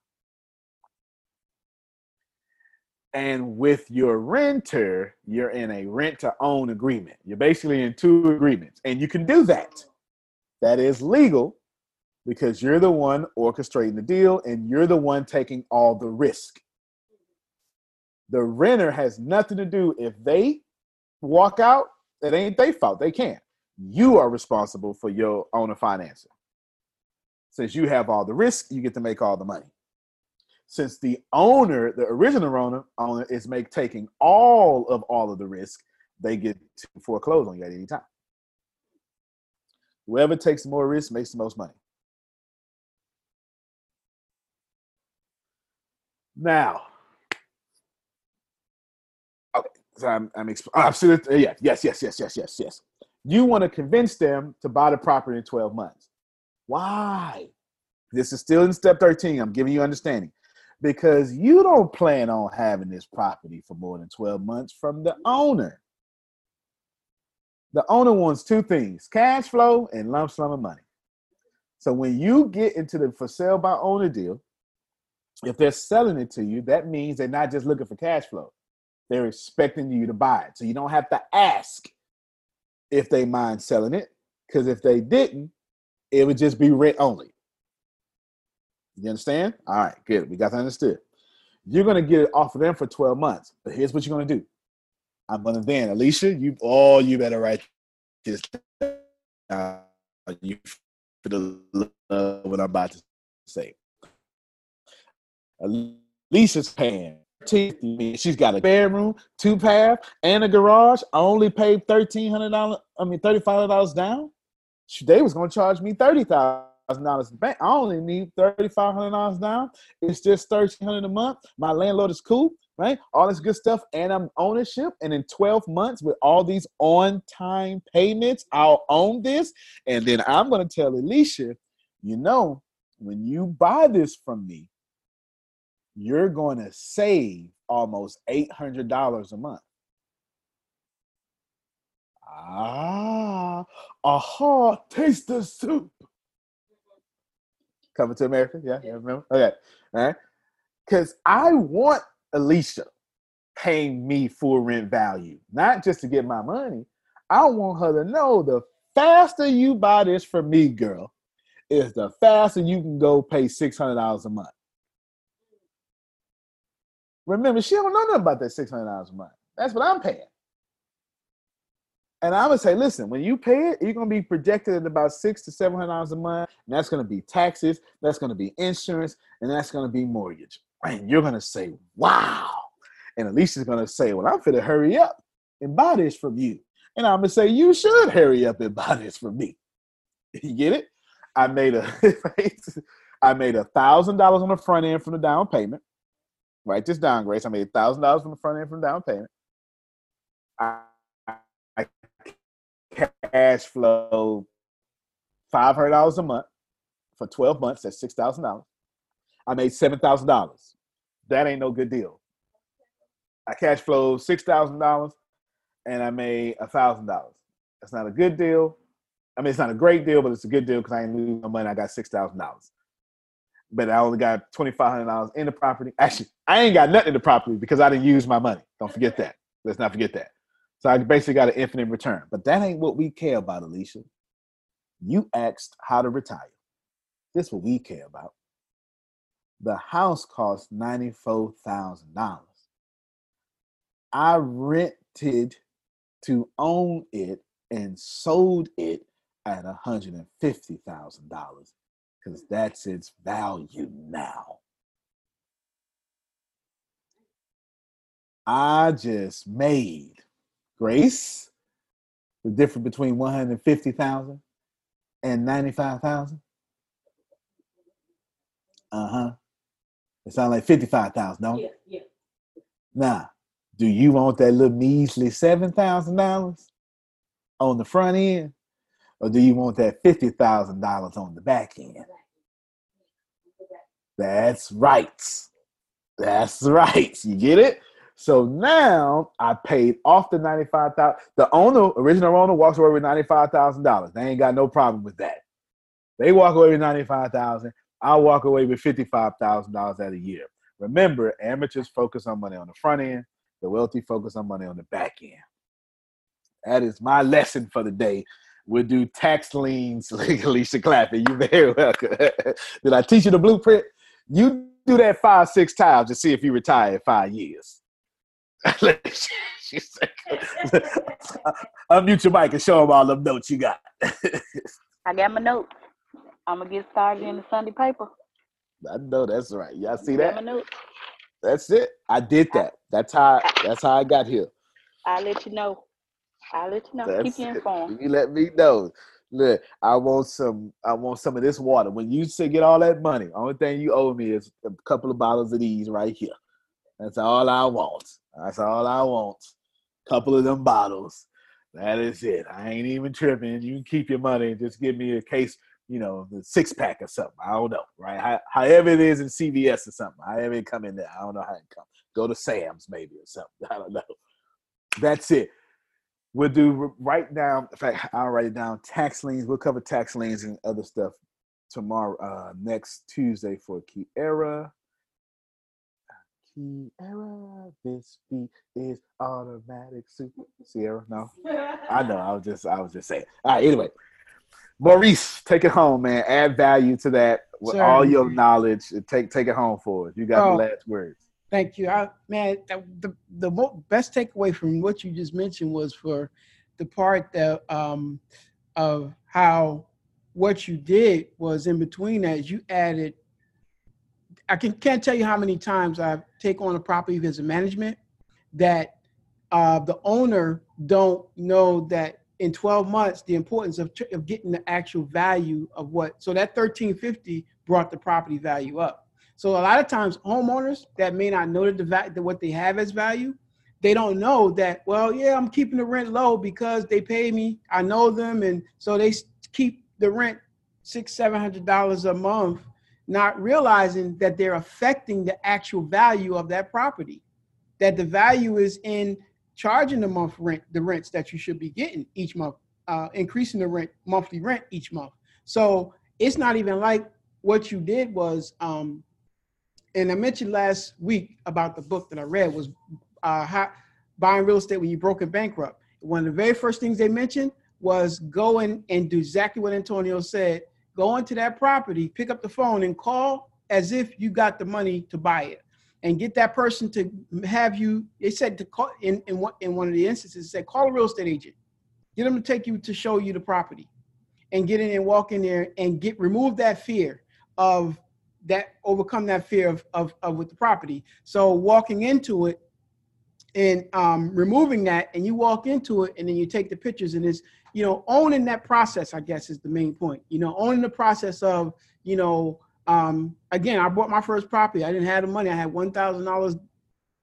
And with your renter, you're in a rent to own agreement. You're basically in two agreements. And you can do that. That is legal because you're the one orchestrating the deal and you're the one taking all the risk. The renter has nothing to do. If they walk out, it ain't their fault. They can't. You are responsible for your owner financing. Since you have all the risk, you get to make all the money. Since the owner, the original owner is taking all of the risk, they get to foreclose on you at any time. Whoever takes more risk makes the most money. Now, okay, so yes. You want to convince them to buy the property in 12 months. Why? This is still in step 13. I'm giving you understanding. Because you don't plan on having this property for more than 12 months from the owner. The owner wants two things, cash flow and lump sum of money. So when you get into the for sale by owner deal, if they're selling it to you, that means they're not just looking for cash flow. They're expecting you to buy it. So you don't have to ask if they mind selling it, because if they didn't, it would just be rent only. You understand? All right, good. We got that understood. You're going to get it off of them for 12 months. But here's what you're going to do. I'm going to then, Alicia, you better write this down. You love what I'm about to say. Alicia's paying. She's got a bedroom, 2-bath, and a garage. I only paid $35 down. They was going to charge me $30,000 bank. I only need $3,500 down. It's just $1,300 a month. My landlord is cool, right? All this good stuff, and I'm ownership. And in 12 months, with all these on-time payments, I'll own this. And then I'm going to tell Alicia, when you buy this from me, you're going to save almost $800 a month. Taste the soup. Coming to America, yeah, remember? Okay, all right. Because I want Alicia paying me full rent value, not just to get my money. I want her to know the faster you buy this from me, girl, is the faster you can go pay $600 a month. Remember, she don't know nothing about that $600 a month. That's what I'm paying. And I would say, listen, when you pay it, you're going to be projected at about $600 to $700 a month. And that's going to be taxes. That's going to be insurance. And that's going to be mortgage. And you're going to say, wow. And Alicia's going to say, well, I'm finna hurry up and buy this from you. And I'm going to say, you should hurry up and buy this from me. You get it? I made $1,000 on the front end from the down payment. Write this down, Grace. I made $1,000 from the front end from the down payment. I cash flow $500 a month for 12 months. That's $6,000. I made $7,000. That ain't no good deal. I cash flowed $6,000 and I made $1,000. That's not a good deal. I mean, it's not a great deal, but it's a good deal because I ain't losing no money. I got $6,000. But I only got $2,500 in the property. Actually, I ain't got nothing in the property because I didn't use my money. Don't forget that. Let's not forget that. So I basically got an infinite return. But that ain't what we care about, Alicia. You asked how to retire. This is what we care about. The house cost $94,000. I rented to own it and sold it at $150,000 because that's its value now. I just made, Grace, the difference between 150,000 and 95,000. It sounds like 55,000, no? Yeah. Now, do you want that little measly $7,000 on the front end, or do you want that $50,000 on the back end? That's right. That's right. You get it? So now I paid off the $95,000. The original owner, walks away with $95,000. They ain't got no problem with that. They walk away with $95,000. I walk away with $55,000 at a year. Remember, amateurs focus on money on the front end. The wealthy focus on money on the back end. That is my lesson for the day. We'll do tax liens, Alicia Clapping. You very welcome. Did I teach you the blueprint? You do that 5-6 times to see if you retire in 5 years. She said, unmute your mic and show them all them notes you got. I got my notes. I'm going to get started in the Sunday paper. I know that's right. Y'all see that? My notes. That's it. I did that. That's how I got here. I'll let you know. Keep you informed. You let me know. Look, I want some of this water. When you say get all that money, only thing you owe me is a couple of bottles of these right here. That's all I want. Couple of them bottles. That is it. I ain't even tripping. You can keep your money and just give me a case, the 6-pack or something. I don't know, right? However it is in CVS or something. However it come in there. I don't know how it come. Go to Sam's maybe or something. I don't know. That's it. We'll do right now. In fact, I'll write it down. Tax liens. We'll cover tax liens and other stuff tomorrow, next Tuesday for Kiera. Kiera, this beat is automatic super. Sierra, no? I know. I was just saying. All right. Anyway, Maurice, take it home, man. Add value to that with all your knowledge. Take it home for us. You got the last words. Thank you. The best takeaway from what you just mentioned was for the part that of how what you did was in between that you added. I can't tell you how many times I've taken on a property as a management that the owner don't know that in 12 months the importance of getting the actual value of what. So that $1,350 brought the property value up. So a lot of times homeowners that may not know that what they have as value, they don't know that, well, yeah, I'm keeping the rent low because they pay me. I know them. And so they keep the rent $600-700 a month, not realizing that they're affecting the actual value of that property, that the value is in charging the rents that you should be getting each month, increasing the monthly rent each month. So it's not even like what you did was, and I mentioned last week about the book that I read was Buying Real Estate When You're Broke and Bankrupt. One of the very first things they mentioned was go in and do exactly what Antonio said. Go into that property, pick up the phone and call as if you got the money to buy it, and get that person to have you. They said to call in one of the instances, said call a real estate agent, get them to take you to show you the property, and get in and walk in there and remove that fear of that, overcome that fear of with the property. So walking into it and removing that, and you walk into it and then you take the pictures, and it's, owning that process, I guess, is the main point. Owning the process of, again, I bought my first property. I didn't have the money. I had $1,000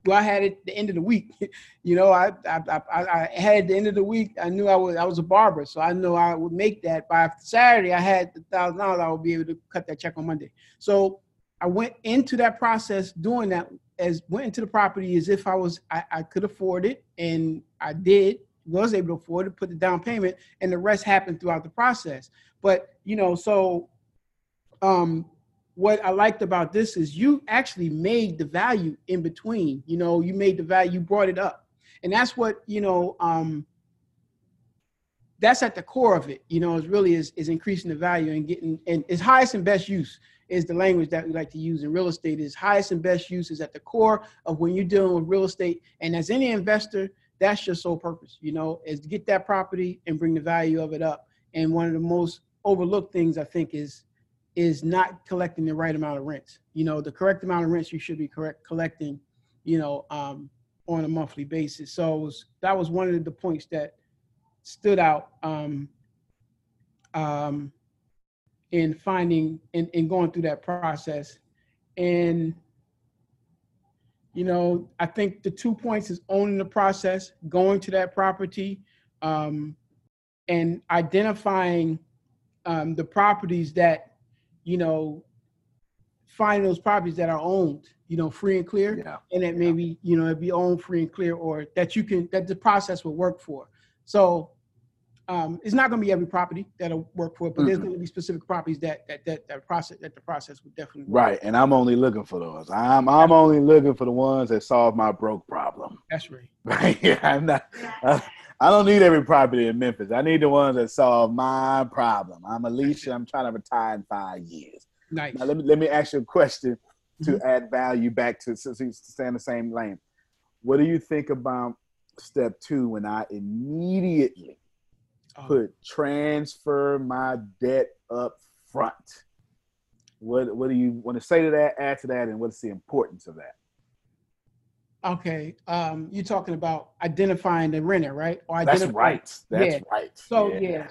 Well, I had it at the end of the week. You know, I had at the end of the week, I knew I was a barber, so I knew I would make that. By Saturday, I had the $1,000. I would be able to cut that check on Monday. So I went into that process doing that, went into the property as if I could afford it, and I was able to afford it, put the down payment, and the rest happened throughout the process. But, you know, so what I liked about this is you actually made the value in between. You know, you made the value, you brought it up. And that's what, you know, that's at the core of it, you know, is increasing the value and getting, and its highest and best use is the language that we like to use in real estate. Is highest and best use is at the core of when you're dealing with real estate. And as any investor, that's your sole purpose, you know, is to get that property and bring the value of it up. And one of the most overlooked things, I think, is not collecting the right amount of rents. You know, the correct amount of rents you should be collecting, you know, on a monthly basis. So that was one of the points that stood out in finding and going through that process. And, you know, I think the 2 points is owning the process, going to that property, and identifying the properties that, you know, find those properties that are owned, you know, free and clear, and that maybe, you know, it'd be owned free and clear, or that the process will work for. So it's not going to be every property that'll work for it, but there's going to be specific properties that the process would definitely work. Right, and I'm only looking for those. I'm only looking for the ones that solve my broke problem. That's right. Right. Yeah, I'm not. I don't need every property in Memphis. I need the ones that solve my problem. I'm Alicia. I'm trying to retire in 5 years. Nice. Now, let me ask you a question to add value back to stay in the same lane. What do you think about step 2 when I immediately transfer my debt up front? What do you want to say to that, add to that, and what's the importance of that? Okay, you're talking about identifying the renter, right? Or That's right. So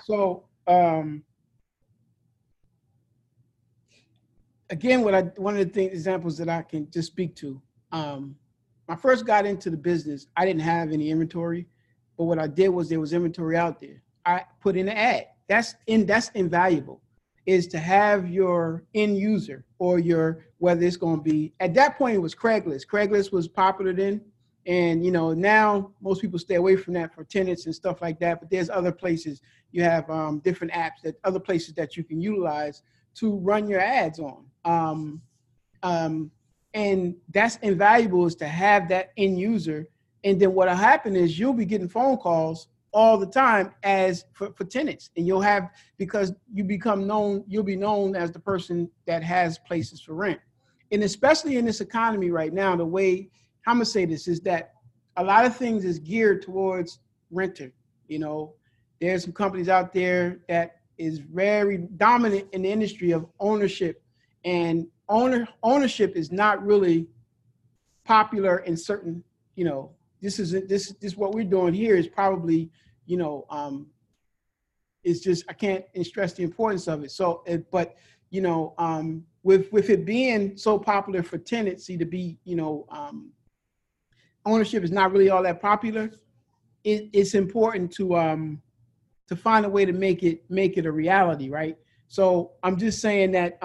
again, one of the examples that I can just speak to. When I first got into the business, I didn't have any inventory, but what I did was there was inventory out there. I put in an ad. That's invaluable. Is to have your end user or whether it's going to be, at that point it was Craigslist. Craigslist was popular then. And, you know, now most people stay away from that for tenants and stuff like that. But there's other places. You have different apps, other places that you can utilize to run your ads on. And that's invaluable, is to have that end user. And then what'll happen is you'll be getting phone calls all the time for tenants, and because you'll be known as the person that has places for rent. And especially in this economy right now, the way I'm gonna say this is that a lot of things is geared towards renter. You know, there's some companies out there that is very dominant in the industry of ownership, and ownership is not really popular in certain, you know, this what we're doing here is probably, you know, it's just, I can't stress the importance of it. So, but, you know, with it being so popular for tenancy to be, you know, ownership is not really all that popular. It's important to find a way to make it a reality, right? So I'm just saying that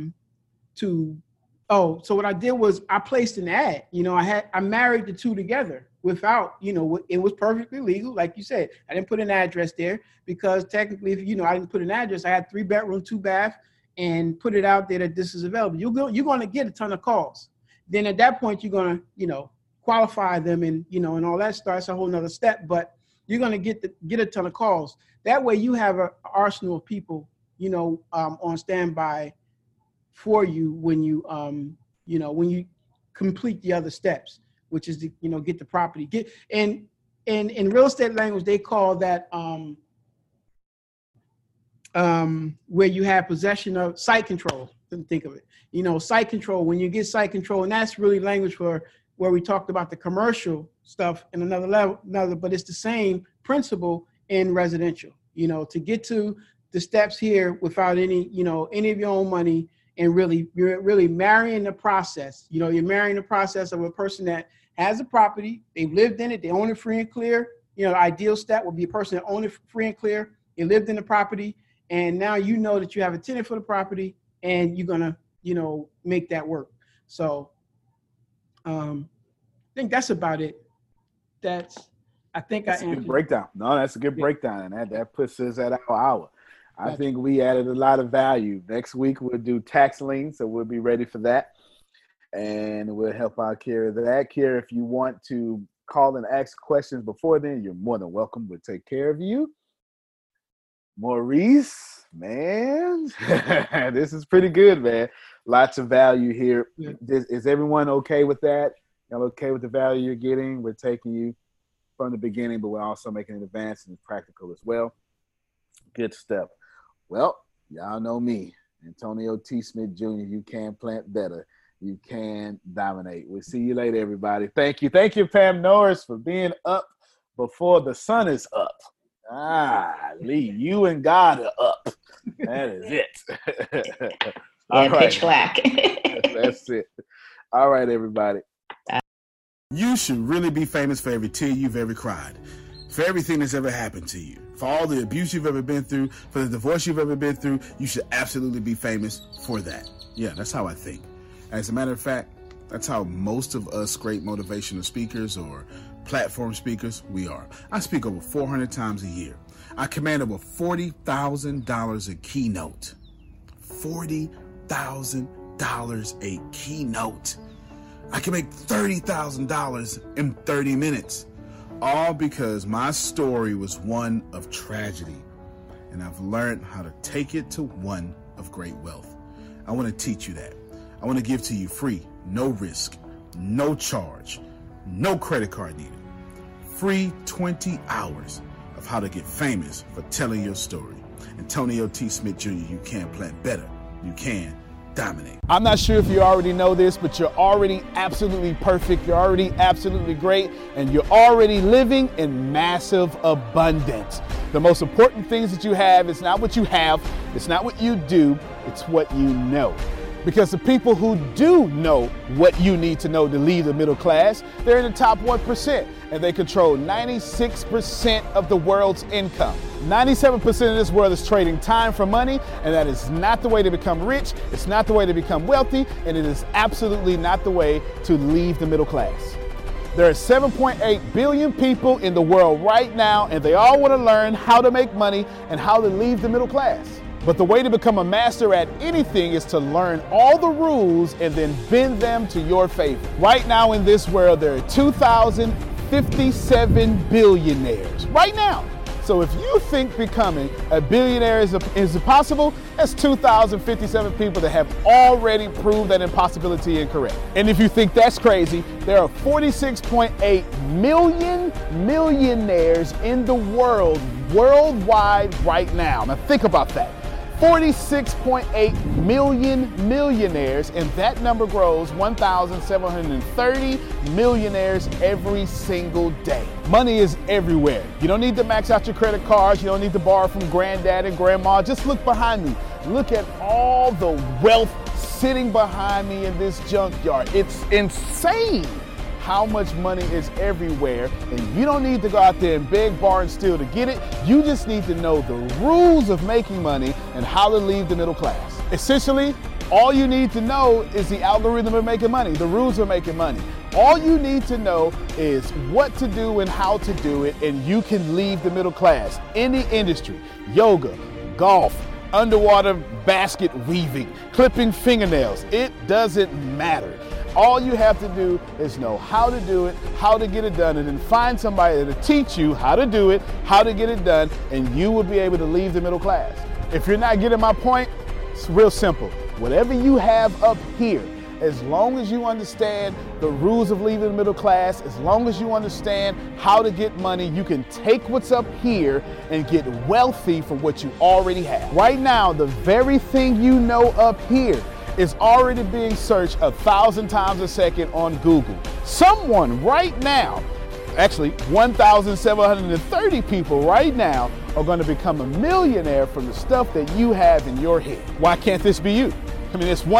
so what I did was I placed an ad. You know, I married the two together without, you know, it was perfectly legal. Like you said, I didn't put an address there because technically, if, you know, I didn't put an address. I had 3 bedroom, 2 bath, and put it out there that this is available. You're going to get a ton of calls. Then at that point, you're going to, you know, qualify them and, you know, and all that starts a whole nother step, but you're going to get a ton of calls. That way you have an arsenal of people, you know, on standby for you when you, you know, when you complete the other steps, which is to, you know, get the property. And in real estate language, they call that where you have possession of site control. Think of it, you know, site control. When you get site control, and that's really language for where we talked about the commercial stuff in another level, but it's the same principle in residential. You know, to get to the steps here without any, you know, any of your own money and you're really marrying the process. You know, you're marrying the process of a person that has a property, they've lived in it, they own it free and clear. You know, the ideal stat would be a person that owned it free and clear, they lived in the property, and now you know that you have a tenant for the property, and you're gonna, you know, make that work. So I think that's about it. That's a good breakdown. No, that's a good breakdown, and that puts us at our hour. I think we added a lot of value. Next week we'll do tax liens, so we'll be ready for that, and we'll help out Kira with that. Kira, if you want to call and ask questions before then, you're more than welcome. We'll take care of you. Maurice, man, this is pretty good, man. Lots of value here. Yeah. Is everyone okay with that? Y'all okay with the value you're getting? We're taking you from the beginning, but we're also making it advanced and practical as well. Good stuff. Well, y'all know me, Antonio T. Smith Jr. You can plant better. You can dominate. We'll see you later, everybody. Thank you. Thank you, Pam Norris, for being up before the sun is up. Lee, you and God are up. That is it. All right. Pitch black. That's it. All right, everybody. You should really be famous for every tear you've ever cried, for everything that's ever happened to you, for all the abuse you've ever been through, for the divorce you've ever been through. You should absolutely be famous for that. Yeah, that's how I think. As a matter of fact, that's how most of us great motivational speakers or platform speakers, we are. I speak over 400 times a year. I command over $40,000 a keynote. $40,000 a keynote. I can make $30,000 in 30 minutes. All because my story was one of tragedy. And I've learned how to take it to one of great wealth. I want to teach you that. I want to give to you free, no risk, no charge, no credit card needed. Free 20 hours of how to get famous for telling your story. Antonio T. Smith Jr., you can plant better. You can dominate. I'm not sure if you already know this, but you're already absolutely perfect. You're already absolutely great. And you're already living in massive abundance. The most important things that you have is not what you have. It's not what you do. It's what you know. Because the people who do know what you need to know to lead the middle class, they're in the top 1%, and they control 96% of the world's income. 97% of this world is trading time for money, and that is not the way to become rich, it's not the way to become wealthy, and it is absolutely not the way to leave the middle class. There are 7.8 billion people in the world right now, and they all want to learn how to make money and how to leave the middle class. But the way to become a master at anything is to learn all the rules and then bend them to your favor. Right now in this world, there are 2,057 billionaires. Right now. So if you think becoming a billionaire is impossible, that's 2,057 people that have already proved that impossibility incorrect. And if you think that's crazy, there are 46.8 million millionaires in the world, worldwide right now. Now think about that. 46.8 million millionaires, and that number grows 1,730 millionaires every single day. Money is everywhere. You don't need to max out your credit cards. You don't need to borrow from granddad and grandma. Just look behind me. Look at all the wealth sitting behind me in this junkyard. It's insane how much money is everywhere, and you don't need to go out there and beg, borrow, and steal to get it. You just need to know the rules of making money and how to leave the middle class. Essentially, all you need to know is the algorithm of making money, the rules of making money. All you need to know is what to do and how to do it, and you can leave the middle class. Any industry, yoga, golf, underwater basket weaving, clipping fingernails, it doesn't matter. All you have to do is know how to do it, how to get it done, and then find somebody to teach you how to do it, how to get it done, and you will be able to leave the middle class. If you're not getting my point, it's real simple. Whatever you have up here, as long as you understand the rules of leaving the middle class, as long as you understand how to get money, you can take what's up here and get wealthy from what you already have. Right now, the very thing you know up here is already being searched 1,000 times a second on Google. Someone right now, actually 1,730 people right now, are going to become a millionaire from the stuff that you have in your head. Why can't this be you? I mean, it's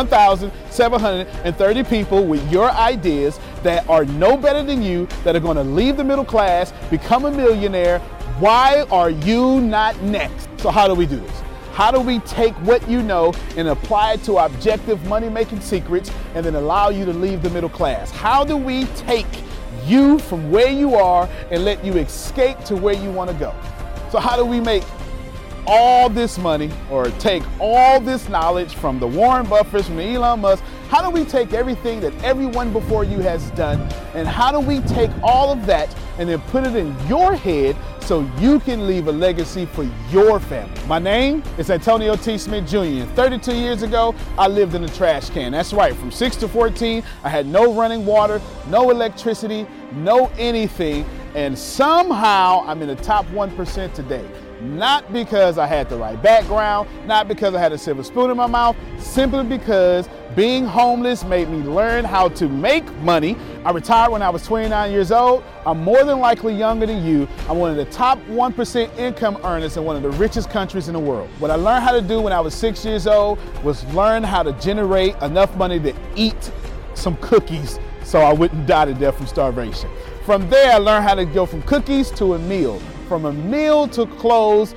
1,730 people with your ideas that are no better than you, that are going to leave the middle class, become a millionaire. Why are you not next? So how do we do this? How do we take what you know and apply it to objective money-making secrets and then allow you to leave the middle class? How do we take you from where you are and let you escape to where you want to go? So how do we make all this money, or take all this knowledge from the Warren Buffetts, from Elon Musk? How do we take everything that everyone before you has done, and how do we take all of that and then put it in your head so you can leave a legacy for your family? My name is Antonio T. Smith Jr. 32 years ago, I lived in a trash can. That's right, from 6 to 14, I had no running water, no electricity, no anything, and somehow I'm in the top 1% today. Not because I had the right background, not because I had a silver spoon in my mouth, simply because being homeless made me learn how to make money. I retired when I was 29 years old. I'm more than likely younger than you. I'm one of the top 1% income earners in one of the richest countries in the world. What I learned how to do when I was 6 years old was learn how to generate enough money to eat some cookies so I wouldn't die to death from starvation. From there, I learned how to go from cookies to a meal. From a meal to clothes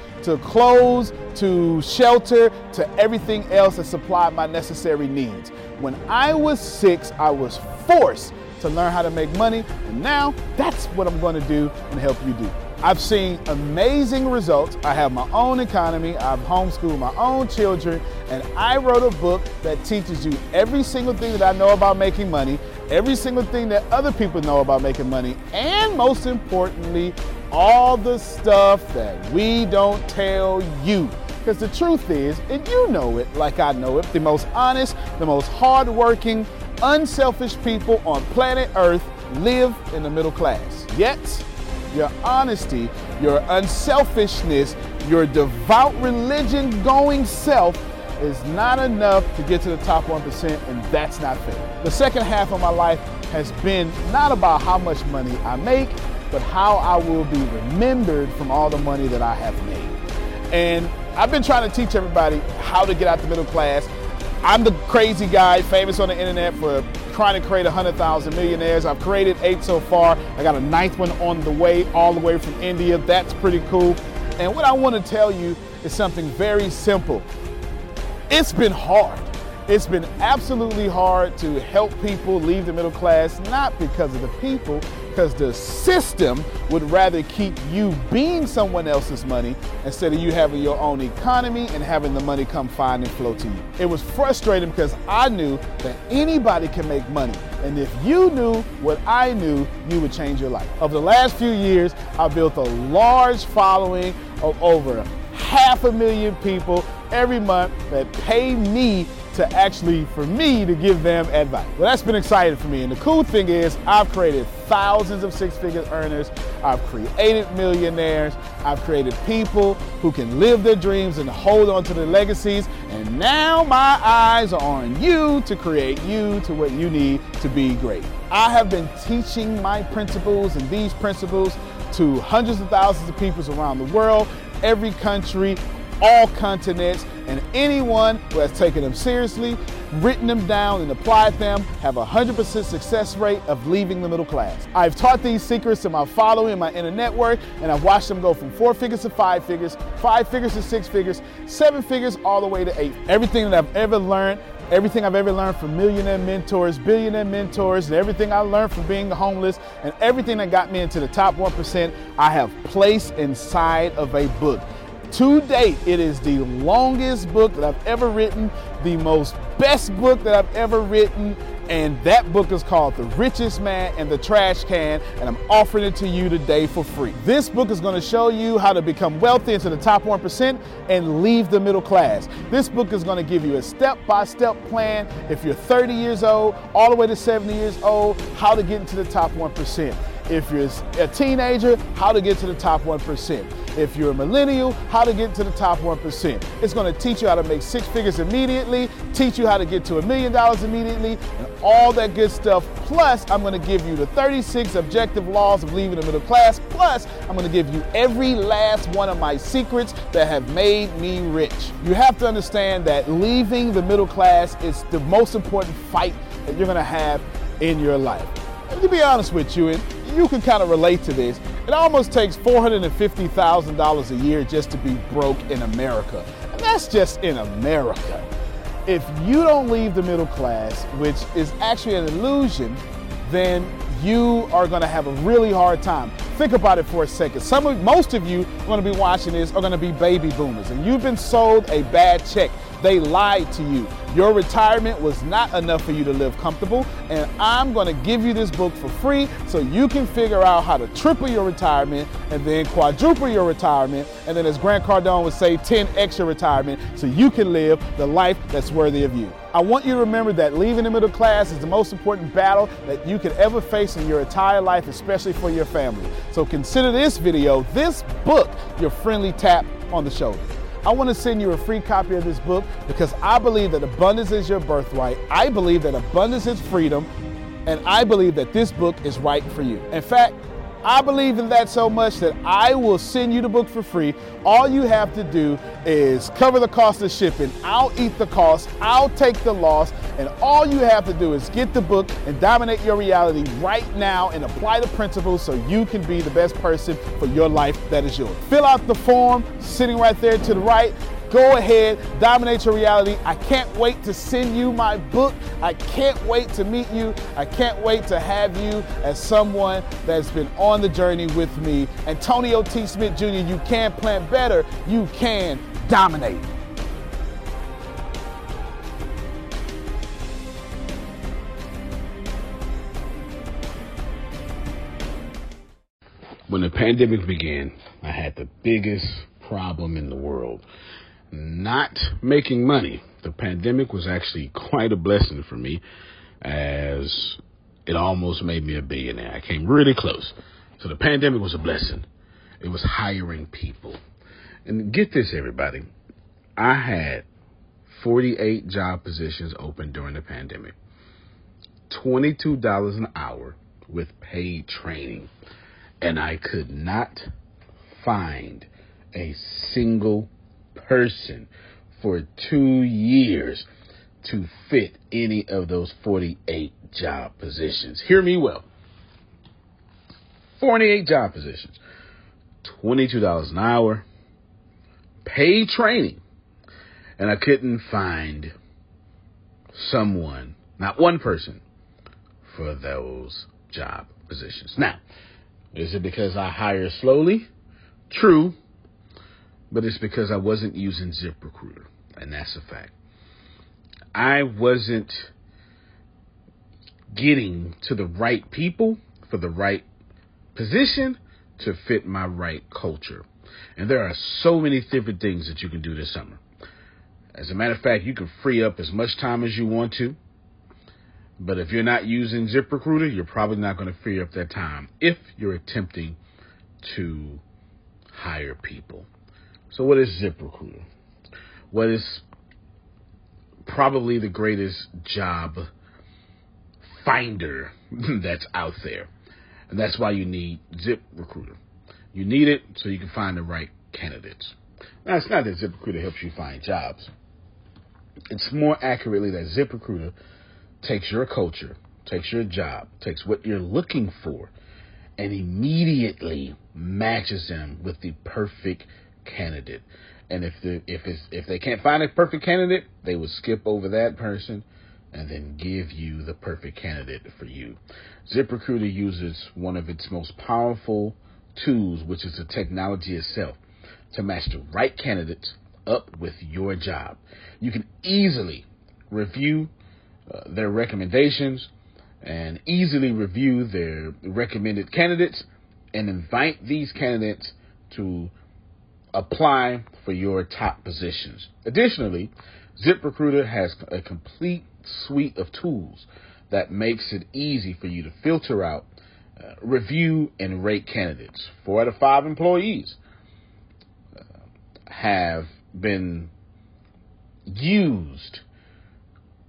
to shelter to everything else that supplied my necessary needs. When I was 6, I was forced to learn how to make money, and now that's what I'm going to do and help you do. I've seen amazing results. I have my own economy, I've homeschooled my own children, and I wrote a book that teaches you every single thing that I know about making money, every single thing that other people know about making money, and most importantly, all the stuff that we don't tell you. Because the truth is, and you know it like I know it, the most honest, the most hardworking, unselfish people on planet Earth live in the middle class. Yet, your honesty, your unselfishness, your devout religion-going self is not enough to get to the top 1%, and that's not fair. The second half of my life has been not about how much money I make, but how I will be remembered from all the money that I have made. And I've been trying to teach everybody how to get out the middle class. I'm the crazy guy, famous on the internet for trying to create 100,000 millionaires. I've created 8 so far. I got a 9th one on the way, all the way from India. That's pretty cool. And what I want to tell you is something very simple. It's been hard. It's been absolutely hard to help people leave the middle class, not because of the people, because the system would rather keep you being someone else's money instead of you having your own economy and having the money come find and flow to you. It was frustrating because I knew that anybody can make money. And if you knew what I knew, you would change your life. Over the last few years, I've built a large following of over 500,000 people every month that pay me for me to give them advice. Well, that's been exciting for me. And the cool thing is I've created thousands of six-figure earners. I've created millionaires. I've created people who can live their dreams and hold on to their legacies. And now my eyes are on you to create you to what you need to be great. I have been teaching my principles and these principles to hundreds of thousands of people around the world, every country, all continents, and anyone who has taken them seriously, written them down, and applied them have a 100% success rate of leaving the middle class. I've taught these secrets to my following in my inner network, and I've watched them go from 4 figures to 5 figures, 5 figures to 6 figures, 7 figures, all the way to 8. Everything that I've ever learned from millionaire mentors, billionaire mentors, and everything I learned from being homeless, and everything that got me into the top 1%, I have placed inside of a book. To date, it is the longest book that I've ever written, the most best book that I've ever written, and that book is called The Richest Man in the Trash Can, and I'm offering it to you today for free. This book is going to show you how to become wealthy into the top 1% and leave the middle class. This book is going to give you a step-by-step plan if you're 30 years old, all the way to 70 years old, how to get into the top 1%. If you're a teenager, how to get to the top 1%. If you're a millennial, how to get to the top 1%. It's going to teach you how to make 6 figures immediately, teach you how to get to $1 million immediately and all that good stuff. Plus, I'm going to give you the 36 objective laws of leaving the middle class. Plus, I'm going to give you every last one of my secrets that have made me rich. You have to understand that leaving the middle class is the most important fight that you're going to have in your life. And to be honest with you, and you can kind of relate to this, it almost takes $450,000 a year just to be broke in America. And that's just in America. If you don't leave the middle class, which is actually an illusion, then you are going to have a really hard time. Think about it for a second. Most of you are going to be watching this are going to be baby boomers, and you've been sold a bad check. They lied to you. Your retirement was not enough for you to live comfortable, and I'm going to give you this book for free so you can figure out how to triple your retirement and then quadruple your retirement, and then, as Grant Cardone would say, 10x your retirement so you can live the life that's worthy of you. I want you to remember that leaving the middle class is the most important battle that you could ever face in your entire life, especially for your family. So consider this video, this book, your friendly tap on the shoulder. I want to send you a free copy of this book because I believe that abundance is your birthright. I believe that abundance is freedom, and I believe that this book is right for you. In fact, I believe in that so much that I will send you the book for free. All you have to do is cover the cost of shipping. I'll eat the cost. I'll take the loss. And all you have to do is get the book and dominate your reality right now and apply the principles so you can be the best person for your life that is yours. Fill out the form sitting right there to the right. Go ahead, dominate your reality. I can't wait to send you my book. I can't wait to meet you. I can't wait to have you as someone that's been on the journey with me. Antonio T. Smith Jr., you can plan better. You can dominate. When the pandemic began, I had the biggest problem in the world. Not making money. The pandemic was actually quite a blessing for me, as it almost made me a billionaire. I came really close. So the pandemic was a blessing. It was hiring people. And get this, everybody. I had 48 job positions open during the pandemic. $22 an hour with paid training. And I could not find a single person for 2 years to fit any of those 48 job positions. Hear me well. 48 job positions, $22 an hour, paid training, and I couldn't find someone, not one person, for those job positions. Now, is it because I hire slowly? True. But it's because I wasn't using ZipRecruiter, and that's a fact. I wasn't getting to the right people for the right position to fit my right culture. And there are so many different things that you can do this summer. As a matter of fact, you can free up as much time as you want to. But if you're not using ZipRecruiter, you're probably not going to free up that time if you're attempting to hire people. So what is ZipRecruiter? What is probably the greatest job finder that's out there. And that's why you need ZipRecruiter. You need it so you can find the right candidates. Now, it's not that ZipRecruiter helps you find jobs. It's more accurately that ZipRecruiter takes your culture, takes your job, takes what you're looking for, and immediately matches them with the perfect candidate. And if they can't find a perfect candidate, they will skip over that person and then give you the perfect candidate for you. ZipRecruiter uses one of its most powerful tools, which is the technology itself, to match the right candidates up with your job. You can easily review their recommendations and easily review their recommended candidates and invite these candidates to apply for your top positions. Additionally, ZipRecruiter has a complete suite of tools that makes it easy for you to filter out, review, and rate candidates. 4 out of 5 employees have been used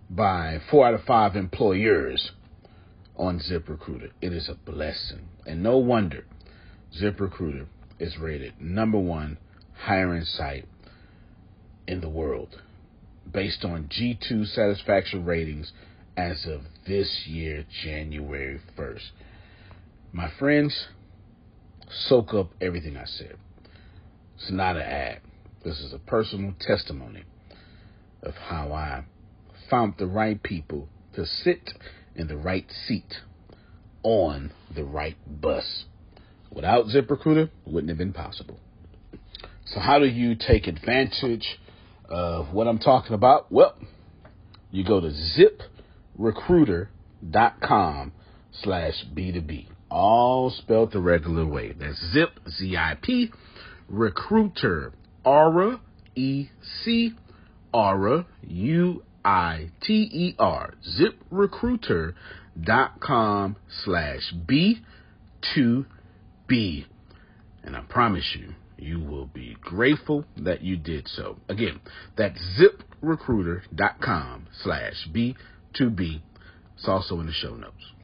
by 4 out of 5 employers on ZipRecruiter. It is a blessing. And no wonder ZipRecruiter is rated #1 hiring site in the world based on G2 satisfaction ratings as of this year, January 1st. My friends, soak up everything I said. It's not an ad. This is a personal testimony of how I found the right people to sit in the right seat on the right bus. Without ZipRecruiter, it wouldn't have been possible. So how do you take advantage of what I'm talking about? Well, you go to ZipRecruiter.com/B2B. All spelled the regular way. That's Zip, Z-I-P, Recruiter, Aura, E-C, Aura, U-I-T-E-R, ZipRecruiter.com/B2B. And I promise you, you will be grateful that you did so. Again, that's ZipRecruiter.com/B2B. It's also in the show notes.